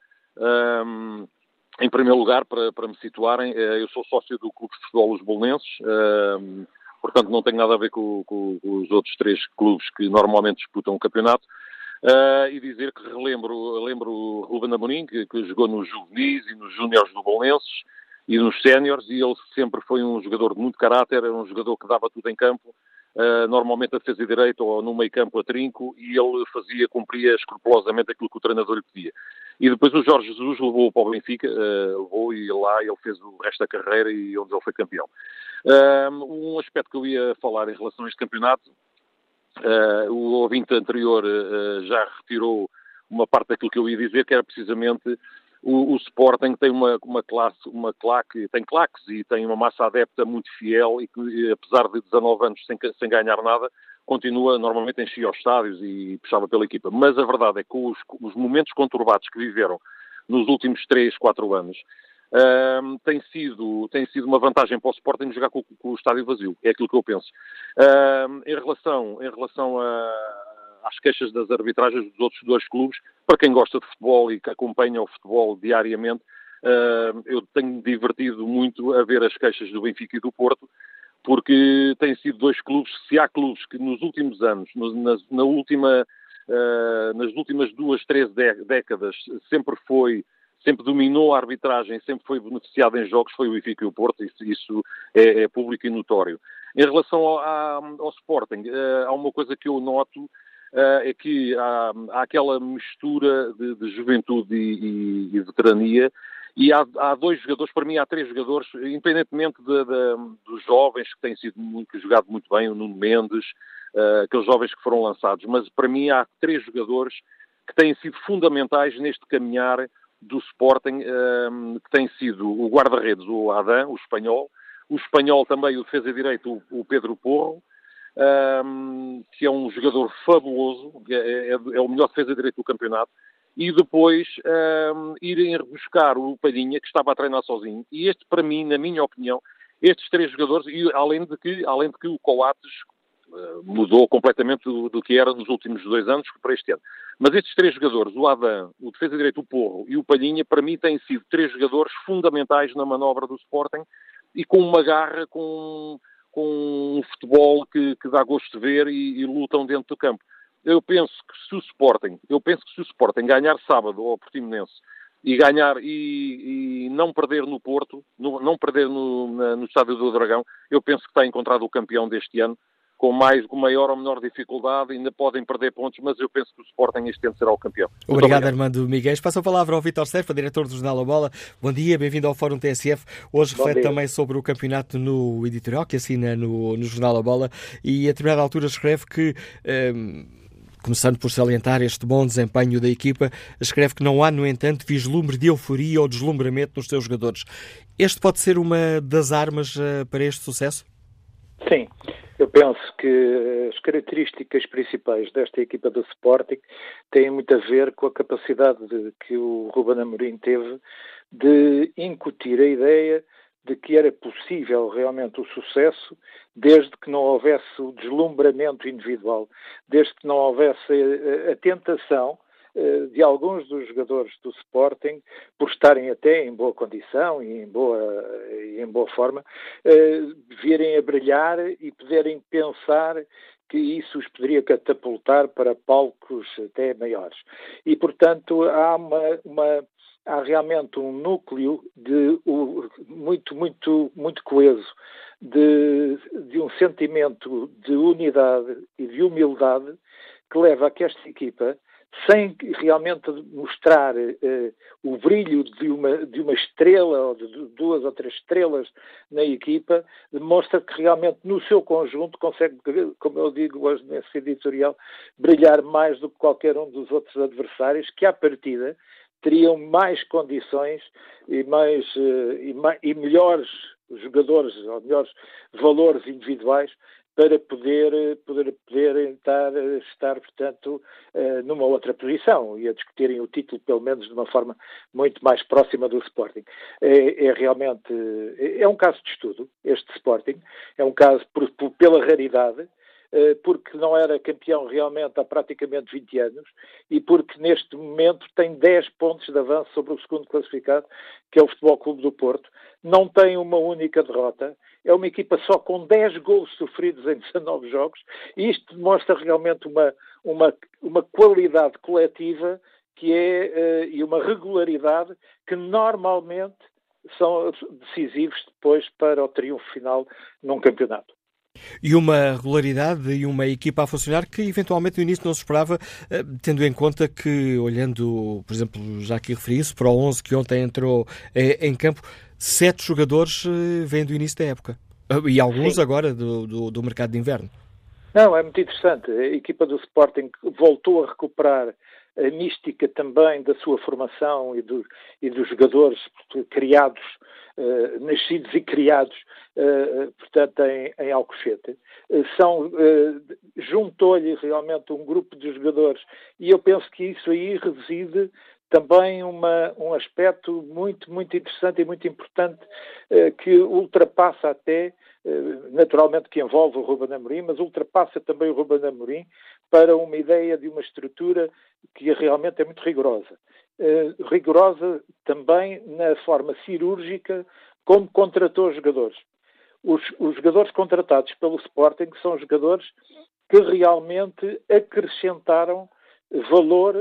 S12: Um, em primeiro lugar, para, para me situarem, eu sou sócio do Clube de Futebol Os Belenenses, um, portanto não tem nada a ver com, com, com os outros três clubes que normalmente disputam o campeonato, uh, e dizer que relembro lembro o Ruben Amorim, que, que jogou nos juvenis e nos júniores do Belenenses e nos séniores, e ele sempre foi um jogador de muito caráter, era um jogador que dava tudo em campo, uh, normalmente a defesa direita ou no meio campo a trinco, e ele fazia, cumpria escrupulosamente aquilo que o treinador lhe pedia. E depois o Jorge Jesus levou-o para o Benfica, uh, levou e lá ele fez o resto da carreira e onde ele foi campeão. Um aspecto que eu ia falar em relação a este campeonato, uh, o ouvinte anterior uh, já retirou uma parte daquilo que eu ia dizer, que era precisamente o, o Sporting tem uma, uma classe, uma claque, tem claques e tem uma massa adepta muito fiel e que, apesar de dezanove anos sem, sem ganhar nada, continua normalmente a encher os estádios e puxava pela equipa. Mas a verdade é que os, os momentos conturbados que viveram nos últimos três, quatro anos, Uh, tem, sido, tem sido uma vantagem para o Sporting jogar com, com o estádio vazio, é aquilo que eu penso. Uh, em relação, em relação a, às queixas das arbitragens dos outros dois clubes, para quem gosta de futebol e que acompanha o futebol diariamente, uh, eu tenho divertido muito a ver as queixas do Benfica e do Porto, porque têm sido dois clubes, se há clubes que nos últimos anos, no, na, na última, uh, nas últimas duas, três décadas, sempre foi, sempre dominou a arbitragem, sempre foi beneficiado em jogos, foi o Benfica e o Porto, isso, isso é, é público e notório. Em relação ao, ao Sporting, uh, há uma coisa que eu noto, uh, é que há, há aquela mistura de, de juventude e, e, e veterania. E há, há dois jogadores, para mim há três jogadores, independentemente de, de, dos jovens que têm sido muito, jogado muito bem, o Nuno Mendes, uh, aqueles jovens que foram lançados, mas para mim há três jogadores que têm sido fundamentais neste caminhar do Sporting, uh, que têm sido o guarda-redes, o Adam, o espanhol, o espanhol também, o defesa-direito, o, o Pedro Porro, uh, que é um jogador fabuloso, é, é, é o melhor defesa-direito do campeonato, e depois um, irem buscar o Palhinha, que estava a treinar sozinho. E este, para mim, na minha opinião, estes três jogadores, e além de que, além de que o Coates uh, mudou completamente do, do que era nos últimos dois anos para este ano. Mas estes três jogadores, o Adam, o defesa-direito, o Porro e o Palhinha, para mim têm sido três jogadores fundamentais na manobra do Sporting e com uma garra, com, com um futebol que, que dá gosto de ver e, e lutam dentro do campo. Eu penso que se o Sporting, eu penso que se o Sporting ganhar sábado ao Portimonense e ganhar e, e não perder no Porto, no, não perder no, na, no Estádio do Dragão, eu penso que está encontrado o campeão deste ano, com mais, com maior ou menor dificuldade, ainda podem perder pontos, mas eu penso que o Sporting este ano será o campeão.
S2: Obrigado, obrigado. Armando Miguel. Passo a palavra ao Vítor Serpa, diretor do Jornal A Bola. Bom dia, bem-vindo ao Fórum T S F. Hoje Bom reflete dia. também sobre o campeonato no editorial, que assina no, no Jornal A Bola, e a determinada altura escreve que... Um, começando por salientar este bom desempenho da equipa, escreve que não há, no entanto, vislumbre de euforia ou deslumbramento nos seus jogadores. Este pode ser uma das armas uh, para este sucesso?
S13: Sim, eu penso que as características principais desta equipa do Sporting têm muito a ver com a capacidade de, que o Ruben Amorim teve de incutir a ideia de que era possível realmente o sucesso desde que não houvesse o deslumbramento individual, desde que não houvesse a, a tentação uh, de alguns dos jogadores do Sporting, por estarem até em boa condição e em boa, e em boa forma, uh, virem a brilhar e poderem pensar que isso os poderia catapultar para palcos até maiores. E, portanto, há uma... uma há realmente um núcleo de, uh, muito, muito, muito coeso de, de um sentimento de unidade e de humildade que leva a que esta equipa, sem realmente mostrar uh, o brilho de uma, de uma estrela ou de duas ou três estrelas na equipa, demonstra que realmente no seu conjunto consegue, como eu digo hoje nesse editorial, brilhar mais do que qualquer um dos outros adversários que, à partida, teriam mais condições e, mais, uh, e, mais, e melhores jogadores, ou melhores valores individuais para poder, poder, poder estar, estar, portanto, uh, numa outra posição e a discutirem o título, pelo menos de uma forma muito mais próxima do Sporting. É, é realmente, é um caso de estudo, este Sporting, é um caso por, por, pela raridade, porque não era campeão realmente há praticamente vinte anos e porque neste momento tem dez pontos de avanço sobre o segundo classificado, que é o Futebol Clube do Porto. Não tem uma única derrota, é uma equipa só com dez golos sofridos em dezanove jogos, e isto demonstra realmente uma, uma, uma qualidade coletiva que é, e uma regularidade que normalmente são decisivos depois para o triunfo final num campeonato.
S2: E uma regularidade e uma equipa a funcionar que eventualmente no início não se esperava, tendo em conta que, olhando, por exemplo, já aqui referi isso, para o onze que ontem entrou em campo, sete jogadores vêm do início da época. E alguns Sim. agora do, do, do mercado de inverno.
S13: Não, é muito interessante. A equipa do Sporting voltou a recuperar a mística também da sua formação e, do, e dos jogadores criados, uh, nascidos e criados, uh, portanto, em, em Alcochete. Uh, são, uh, juntou-lhe realmente um grupo de jogadores e eu penso que isso aí reside também uma, um aspecto muito, muito interessante e muito importante uh, que ultrapassa até, uh, naturalmente que envolve o Ruben Amorim, mas ultrapassa também o Ruben Amorim para uma ideia de uma estrutura que realmente é muito rigorosa. uh, rigorosa também na forma cirúrgica como contratou jogadores. Os, os jogadores contratados pelo Sporting são jogadores que realmente acrescentaram valor,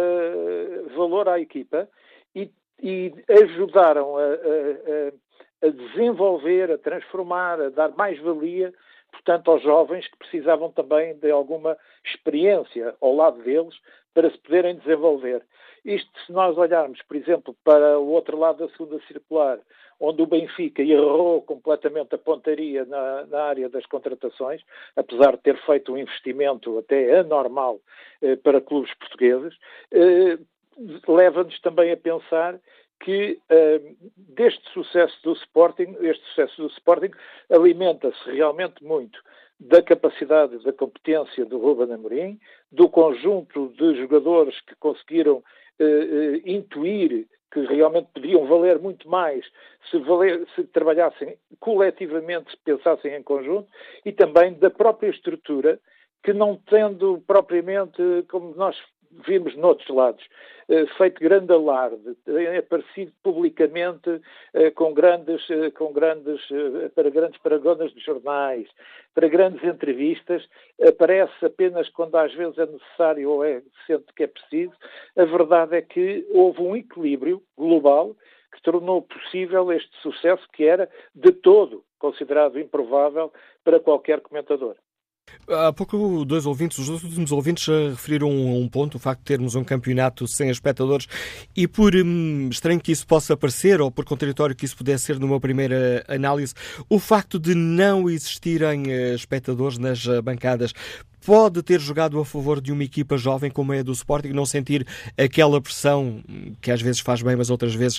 S13: uh, valor à equipa e, e ajudaram a, a, a desenvolver, a transformar, a dar mais valia, portanto, aos jovens que precisavam também de alguma experiência ao lado deles para se poderem desenvolver. Isto, se nós olharmos, por exemplo, para o outro lado da segunda circular, onde o Benfica errou completamente a pontaria na, na área das contratações, apesar de ter feito um investimento até anormal eh, para clubes portugueses, eh, leva-nos também a pensar que eh, deste sucesso do Sporting, este sucesso do Sporting alimenta-se realmente muito da capacidade, da competência do Ruben Amorim, do conjunto de jogadores que conseguiram eh, eh, intuir que realmente podiam valer muito mais se, valer, se trabalhassem coletivamente, se pensassem em conjunto, e também da própria estrutura, que não tendo propriamente, como nós vimos noutros lados, feito grande alarde, aparecido publicamente com grandes, com grandes, para grandes paragonas de jornais, para grandes entrevistas, aparece apenas quando às vezes é necessário ou é sente que é preciso. A verdade é que houve um equilíbrio global que tornou possível este sucesso que era de todo considerado improvável para qualquer comentador.
S2: Há pouco, dois ouvintes, os dois últimos ouvintes referiram um, um ponto, o facto de termos um campeonato sem espectadores, e por hum, estranho que isso possa parecer, ou por contraditório que isso pudesse ser numa primeira análise, o facto de não existirem uh, espectadores nas uh, bancadas pode ter jogado a favor de uma equipa jovem como é a do Sporting, não sentir aquela pressão que às vezes faz bem, mas outras vezes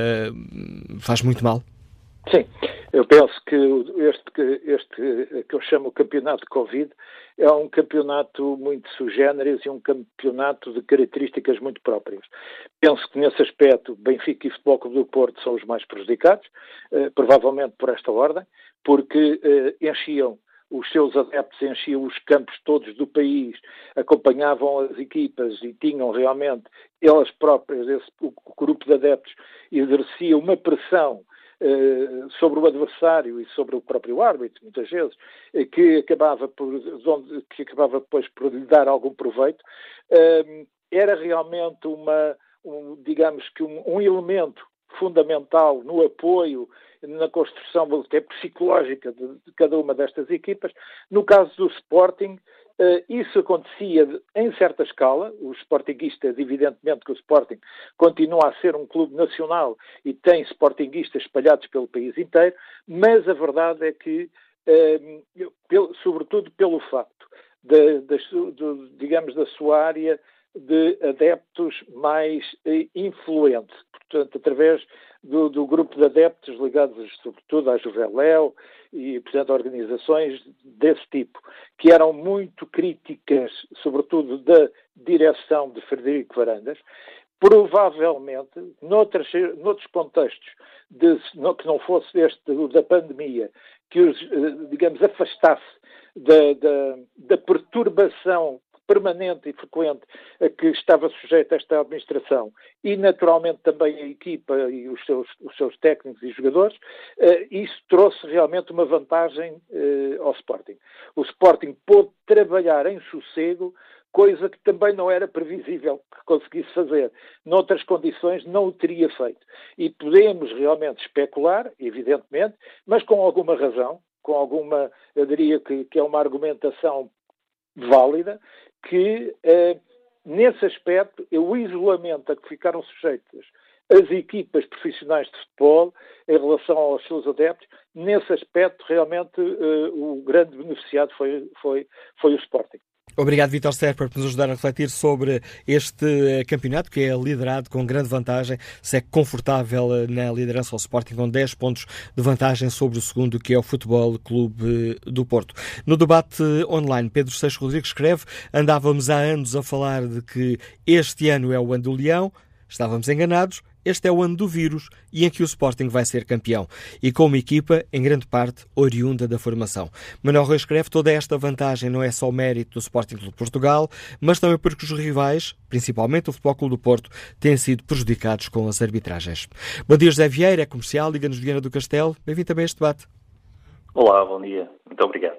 S2: uh, faz muito mal?
S13: Sim. Eu penso que este, este que eu chamo o campeonato de Covid é um campeonato muito sui generis e um campeonato de características muito próprias. Penso que nesse aspecto Benfica e Futebol Clube do Porto são os mais prejudicados, eh, provavelmente por esta ordem, porque eh, enchiam os seus adeptos, enchiam os campos todos do país, acompanhavam as equipas e tinham realmente elas próprias, esse, o, o grupo de adeptos, exercia uma pressão sobre o adversário e sobre o próprio árbitro, muitas vezes, que acabava, por, que acabava depois por lhe dar algum proveito, era realmente uma, um, digamos que um, um elemento fundamental no apoio, na construção até psicológica de, de cada uma destas equipas. No caso do Sporting, Uh, isso acontecia em certa escala. Os sportinguistas, evidentemente que o Sporting continua a ser um clube nacional e tem sportinguistas espalhados pelo país inteiro, mas a verdade é que, uh, pelo, sobretudo pelo facto, de, de, de, digamos, da sua área de adeptos mais uh, influente, portanto, através do, do grupo de adeptos ligados sobretudo à Juveléu e, portanto, a organizações desse tipo, que eram muito críticas, sobretudo da direção de Frederico Varandas, provavelmente, noutros, noutros contextos, de, que não fosse este da pandemia, que os, digamos, afastasse da, da, da perturbação permanente e frequente a que estava sujeita esta administração e, naturalmente, também a equipa e os seus, os seus técnicos e jogadores, uh, isso trouxe realmente uma vantagem uh, ao Sporting. O Sporting pôde trabalhar em sossego, coisa que também não era previsível que conseguisse fazer. Noutras condições não o teria feito. E podemos realmente especular, evidentemente, mas com alguma razão, com alguma, eu diria que, que é uma argumentação válida, que, eh, nesse aspecto, o isolamento a que ficaram sujeitas as equipas profissionais de futebol em relação aos seus adeptos, nesse aspecto, realmente, eh, o grande beneficiado foi, foi, foi o Sporting.
S2: Obrigado, Vítor Serpa, por nos ajudar a refletir sobre este campeonato, que é liderado com grande vantagem, se é confortável na liderança ao Sporting, com dez pontos de vantagem sobre o segundo, que é o Futebol Clube do Porto. No debate online, Pedro Seixas Rodrigues escreve: andávamos há anos a falar de que este ano é o ano do Leão, estávamos enganados, este é o ano do vírus e em que o Sporting vai ser campeão. E com uma equipa, em grande parte, oriunda da formação. Manuel Reis escreve: toda esta vantagem não é só mérito do Sporting Clube de Portugal, mas também porque os rivais, principalmente o Futebol Clube do Porto, têm sido prejudicados com as arbitragens. Bom dia, José Vieira, é comercial, Liga-nos Viana do Castelo. Bem-vindo também a este debate.
S14: Olá, bom dia. Muito obrigado.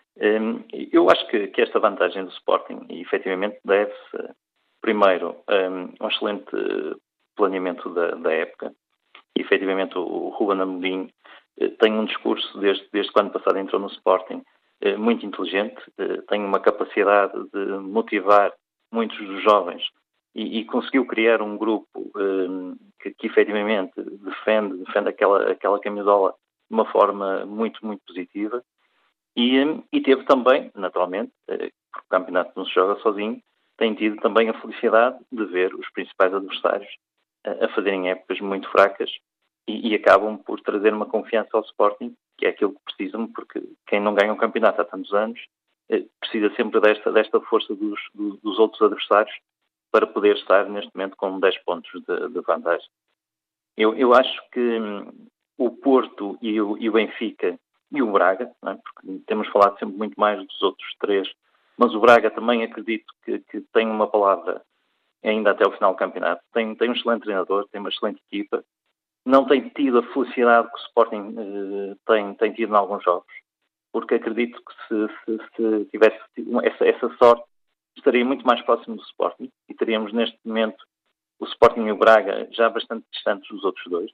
S14: Eu acho que, que esta vantagem do Sporting, efetivamente, deve-se, primeiro, a um excelente planeamento da, da época. E, efetivamente, o, o Ruben Amorim tem um discurso, desde, desde quando passado entrou no Sporting, muito inteligente, tem uma capacidade de motivar muitos dos jovens e, e conseguiu criar um grupo que, que, efetivamente, defende, defende aquela, aquela camisola de uma forma muito, muito positiva. E, e teve também, naturalmente, porque o campeonato não se joga sozinho, tem tido também a felicidade de ver os principais adversários a, a fazerem épocas muito fracas e, e acabam por trazer uma confiança ao Sporting, que é aquilo que precisam, porque quem não ganha um campeonato há tantos anos precisa sempre desta, desta força dos, dos outros adversários para poder estar neste momento com dez pontos de, de vantagem. Eu, eu acho que hum, o Porto e o, e o Benfica e o Braga, não é? Porque temos falado sempre muito mais dos outros três, mas o Braga também acredito que, que tem uma palavra ainda até o final do campeonato. Tem, tem um excelente treinador, tem uma excelente equipa, não tem tido a felicidade que o Sporting eh, tem, tem tido em alguns jogos, porque acredito que se, se, se tivesse essa, essa sorte, estaria muito mais próximo do Sporting e teríamos neste momento o Sporting e o Braga já bastante distantes dos outros dois.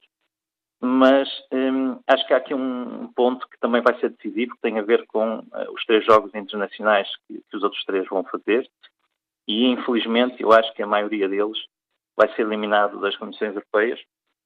S14: Mas hum, acho que há aqui um ponto que também vai ser decisivo, que tem a ver com uh, os três jogos internacionais que, que os outros três vão fazer, e infelizmente eu acho que a maioria deles vai ser eliminado das competições europeias,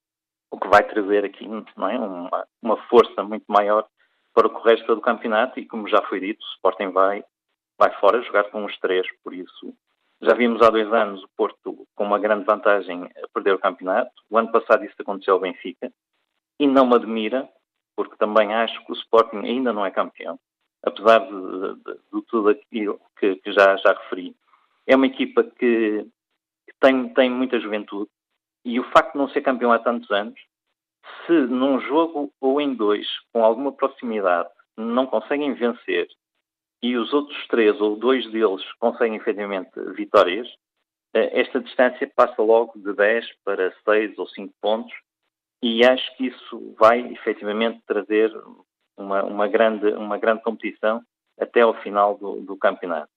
S14: o que vai trazer aqui, não é, uma, uma força muito maior para o resto do campeonato, e como já foi dito, o Sporting vai, vai fora jogar com os três, por isso já vimos há dois anos o Porto com uma grande vantagem a perder o campeonato. O ano passado isso aconteceu ao Benfica. E não me admira, porque também acho que o Sporting ainda não é campeão, apesar de, de, de, de tudo aquilo que, que já, já referi. É uma equipa que, que tem, tem muita juventude, e o facto de não ser campeão há tantos anos, se num jogo ou em dois, com alguma proximidade, não conseguem vencer, e os outros três ou dois deles conseguem efetivamente vitórias, esta distância passa logo de dez para seis ou cinco pontos, e acho que isso vai, efetivamente, trazer uma, uma, grande, uma grande competição até ao final do, do campeonato.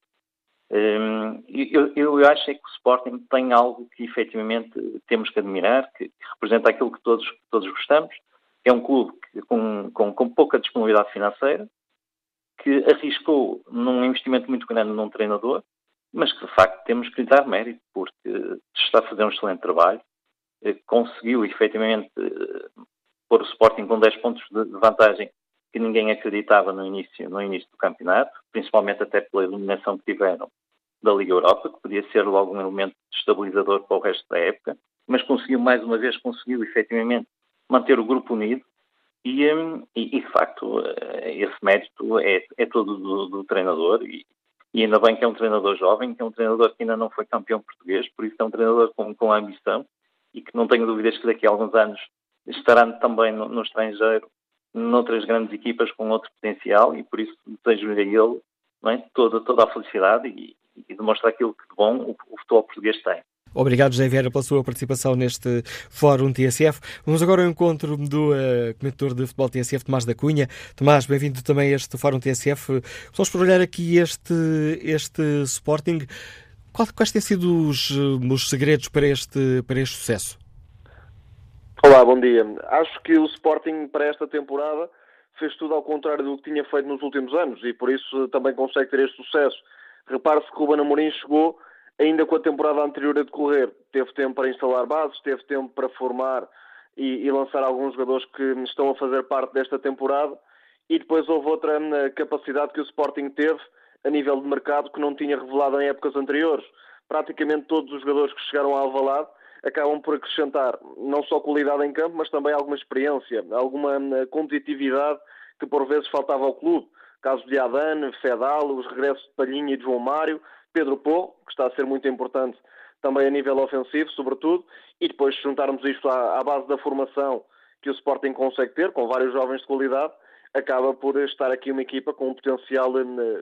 S14: Hum, eu, eu acho é que o Sporting tem algo que, efetivamente, temos que admirar, que, que representa aquilo que todos, que todos gostamos. É um clube que, com, com, com pouca disponibilidade financeira, que arriscou num investimento muito grande num treinador, mas que, de facto, temos que lhe dar mérito, porque está a fazer um excelente trabalho. Conseguiu, efetivamente, pôr o Sporting com dez pontos de vantagem que ninguém acreditava no início, no início do campeonato, principalmente até pela eliminação que tiveram da Liga Europa, que podia ser logo um elemento estabilizador para o resto da época, mas conseguiu, mais uma vez, conseguiu, efetivamente, manter o grupo unido e, e, e de facto, esse mérito é, é todo do, do treinador e, e ainda bem que é um treinador jovem, que é um treinador que ainda não foi campeão português, por isso é um treinador com, com ambição, e que não tenho dúvidas que daqui a alguns anos estará também no, no estrangeiro, noutras grandes equipas com outro potencial, e por isso desejo-lhe a ele, não é, toda, toda a felicidade e, e demonstrar aquilo que de bom o, o futebol português tem.
S2: Obrigado, José Vieira, pela sua participação neste Fórum T S F. Vamos agora ao encontro do uh, comentador de futebol T S F, Tomás da Cunha. Tomás, bem-vindo também a este Fórum T S F. Vamos por olhar aqui este, este Sporting. Quais têm sido os, os segredos para este, para este sucesso?
S15: Olá, bom dia. Acho que o Sporting para esta temporada fez tudo ao contrário do que tinha feito nos últimos anos e por isso também consegue ter este sucesso. Repare-se que o Ruben Amorim chegou ainda com a temporada anterior a decorrer. Teve tempo para instalar bases, teve tempo para formar e, e lançar alguns jogadores que estão a fazer parte desta temporada, e depois houve outra capacidade que o Sporting teve a nível de mercado que não tinha revelado em épocas anteriores. Praticamente todos os jogadores que chegaram a Alvalade acabam por acrescentar não só qualidade em campo, mas também alguma experiência, alguma competitividade que por vezes faltava ao clube. Caso de Adane, Fedal, os regressos de Palhinha e de João Mário, Pedro Pô, que está a ser muito importante também a nível ofensivo, sobretudo, e depois se juntarmos isto à, à base da formação que o Sporting consegue ter, com vários jovens de qualidade, acaba por estar aqui uma equipa com um potencial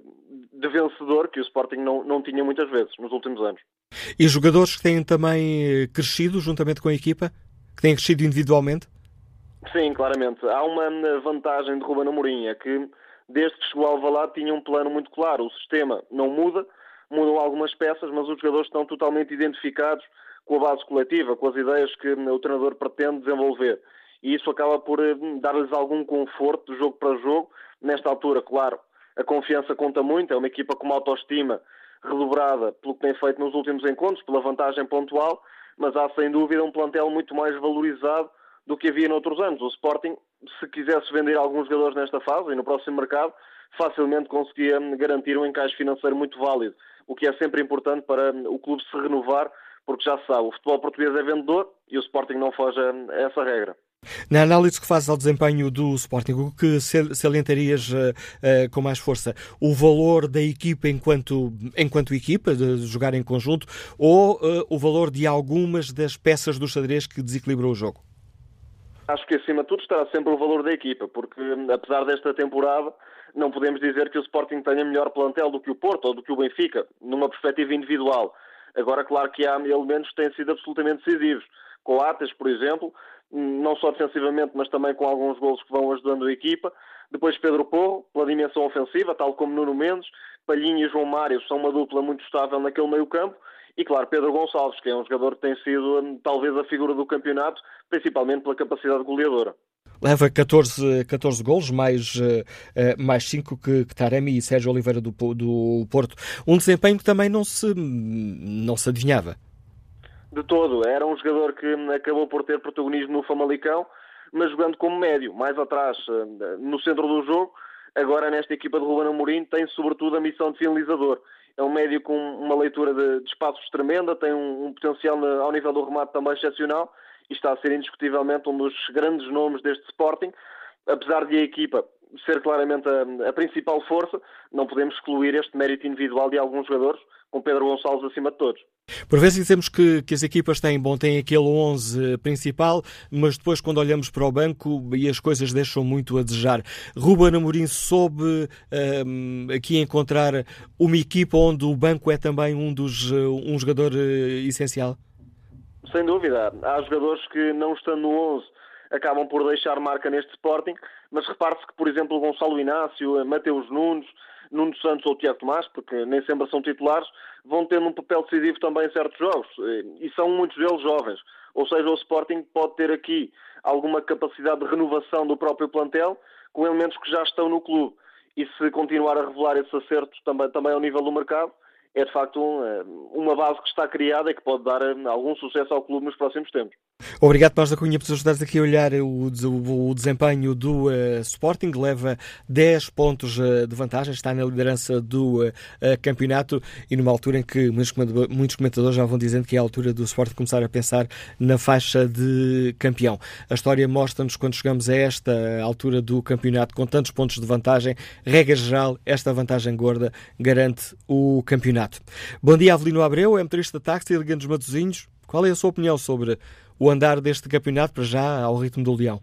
S15: de vencedor que o Sporting não, não tinha muitas vezes nos últimos anos.
S2: E jogadores que têm também crescido juntamente com a equipa? Que têm crescido individualmente?
S15: Sim, claramente. Há uma vantagem de Ruben Amorim, é que desde que chegou ao Alvalade tinha um plano muito claro. O sistema não muda, mudam algumas peças, mas os jogadores estão totalmente identificados com a base coletiva, com as ideias que o treinador pretende desenvolver. E isso acaba por dar-lhes algum conforto de jogo para jogo. Nesta altura, claro, a confiança conta muito, é uma equipa com uma autoestima redobrada pelo que tem feito nos últimos encontros, pela vantagem pontual, mas há sem dúvida um plantel muito mais valorizado do que havia noutros anos. O Sporting, se quisesse vender alguns jogadores nesta fase e no próximo mercado, facilmente conseguia garantir um encaixe financeiro muito válido, o que é sempre importante para o clube se renovar, porque já se sabe, o futebol português é vendedor e o Sporting não foge a essa regra.
S2: Na análise que fazes ao desempenho do Sporting, o que salientarias uh, uh, com mais força? O valor da equipa enquanto, enquanto equipa, de jogar em conjunto, ou uh, o valor de algumas das peças do xadrez que desequilibram o jogo?
S15: Acho que acima de tudo estará sempre o valor da equipa, porque apesar desta temporada não podemos dizer que o Sporting tenha melhor plantel do que o Porto ou do que o Benfica, numa perspectiva individual. Agora, claro que há elementos que têm sido absolutamente decisivos. Coates, por exemplo, não só defensivamente, mas também com alguns golos que vão ajudando a equipa. Depois Pedro Porro, pela dimensão ofensiva, tal como Nuno Mendes. Palhinha e João Mário são uma dupla muito estável naquele meio-campo. E, claro, Pedro Gonçalves, que é um jogador que tem sido talvez a figura do campeonato, principalmente pela capacidade goleadora.
S2: Leva catorze, catorze golos, mais, uh, mais cinco que, que Taremi e Sérgio Oliveira do, do Porto. Um desempenho que também não se, não se adivinhava.
S15: De todo. Era um jogador que acabou por ter protagonismo no Famalicão, mas jogando como médio, mais atrás, no centro do jogo. Agora, nesta equipa de Ruben Amorim, tem sobretudo a missão de finalizador. É um médio com uma leitura de, de espaços tremenda, tem um, um potencial ao nível do remate também excepcional e está a ser indiscutivelmente um dos grandes nomes deste Sporting. Apesar de a equipa ser claramente a, a principal força, não podemos excluir este mérito individual de alguns jogadores, com Pedro Gonçalves acima de todos.
S2: Por vezes dizemos que, que as equipas têm, bom, têm aquele onze principal, mas depois quando olhamos para o banco e as coisas deixam muito a desejar. Ruben Amorim soube um, aqui encontrar uma equipa onde o banco é também um, dos, um jogador uh, essencial?
S15: Sem dúvida. Há jogadores que não estando no onze acabam por deixar marca neste Sporting, mas repare-se que, por exemplo, o Gonçalo Inácio, Mateus Nunes, Nuno Santos ou Tiago Tomás, porque nem sempre são titulares, vão tendo um papel decisivo também em certos jogos, e são muitos deles jovens. Ou seja, o Sporting pode ter aqui alguma capacidade de renovação do próprio plantel com elementos que já estão no clube. E se continuar a revelar esses acertos também, também ao nível do mercado, é de facto um, uma base que está criada e que pode dar algum sucesso ao clube nos próximos tempos.
S2: Obrigado, Paz da Cunha, por ajudares aqui a olhar o, o, o desempenho do uh, Sporting. Leva dez pontos uh, de vantagem, está na liderança do uh, campeonato e numa altura em que muitos, muitos comentadores já vão dizendo que é a altura do Sporting começar a pensar na faixa de campeão. A história mostra-nos, quando chegamos a esta altura do campeonato com tantos pontos de vantagem, regra geral, esta vantagem gorda garante o campeonato. Bom dia, Avelino Abreu, é motorista de táxi, ligando dos Matosinhos. Qual é a sua opinião sobre o andar deste campeonato, para já, ao ritmo do Leão?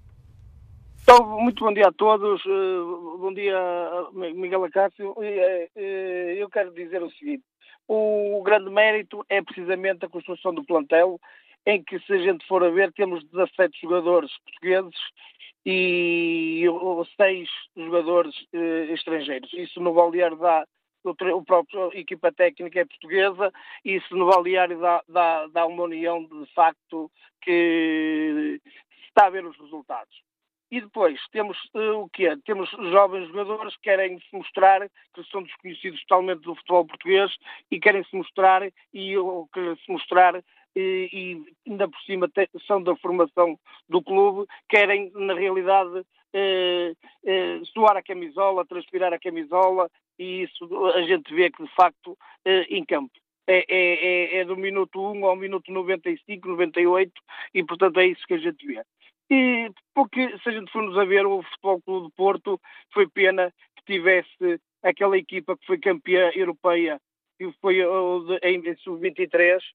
S16: Então, muito bom dia a todos. Bom dia, Miguel Acácio. Eu quero dizer o seguinte. O grande mérito é precisamente a construção do plantel, em que, se a gente for a ver, temos dezassete jogadores portugueses e seis jogadores estrangeiros. Isso no balneário dá... O próprio equipa técnica é portuguesa e isso no balneário dá, dá, dá uma união de facto que está a ver os resultados. E depois temos uh, o quê? Temos jovens jogadores que querem se mostrar, que são desconhecidos totalmente do futebol português e querem se mostrar e uh, querem se mostrar e, e ainda por cima te, são da formação do clube, querem na realidade uh, uh, suar a camisola, transpirar a camisola. E isso a gente vê que, de facto, eh, em campo. É, é, é do minuto um ao minuto noventa e cinco, noventa e oito, e, portanto, é isso que a gente vê. E porque, se a gente formos a ver, o Futebol Clube de Porto, foi pena que tivesse aquela equipa que foi campeã europeia, e foi em sub vinte e três,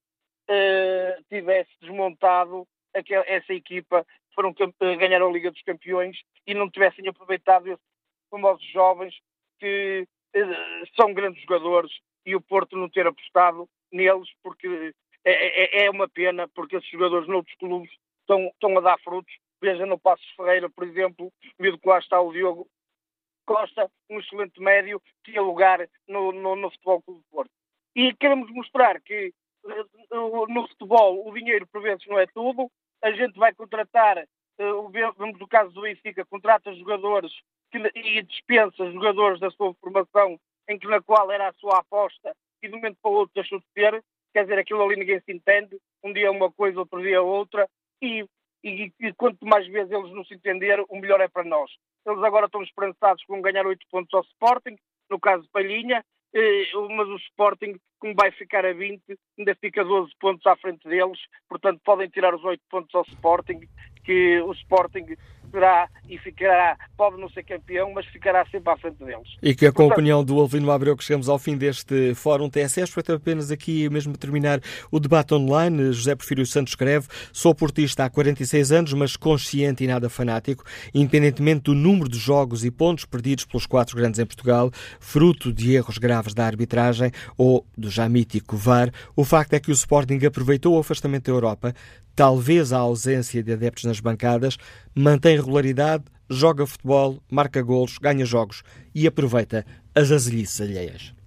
S16: uh, tivesse desmontado aquela, essa equipa que foram uh, ganhar a Liga dos Campeões e não tivessem aproveitado esses famosos jovens que uh, são grandes jogadores e o Porto não ter apostado neles, porque é, é, é uma pena, porque esses jogadores noutros clubes estão, estão a dar frutos. Veja no Passos Ferreira, por exemplo, meio que lá está o Diogo Costa, um excelente médio, que tinha lugar no, no, no Futebol Clube do Porto. E queremos mostrar que no, no futebol o dinheiro por vezes não é tudo. A gente vai contratar, vemos o caso do Benfica, contrata jogadores que, e dispensa jogadores da sua formação, em que na qual era a sua aposta, e de um momento para o outro deixou de ter. Quer dizer, aquilo ali ninguém se entende. Um dia uma coisa, outro dia outra. E, e, e quanto mais vezes eles não se entenderem, o melhor é para nós. Eles agora estão esperançados que vão ganhar oito pontos ao Sporting, no caso de Palhinha, eh, mas o Sporting, como vai ficar a vinte, ainda fica doze pontos à frente deles, portanto podem tirar os oito pontos ao Sporting, que o Sporting será e ficará, pode não ser campeão, mas ficará sempre à frente deles.
S2: E que, com
S16: portanto,
S2: a opinião do Alvino Abreu, que chegamos ao fim deste Fórum T S S, foi apenas aqui mesmo terminar o debate online. José Porfírio Santos escreve: sou portista há quarenta e seis anos, mas consciente e nada fanático, independentemente do número de jogos e pontos perdidos pelos quatro grandes em Portugal, fruto de erros graves da arbitragem ou do já mítico V A R, o facto é que o Sporting aproveitou o afastamento da Europa, talvez a ausência de adeptos nas bancadas, mantém regularidade, joga futebol, marca golos, ganha jogos e aproveita as azelices alheias.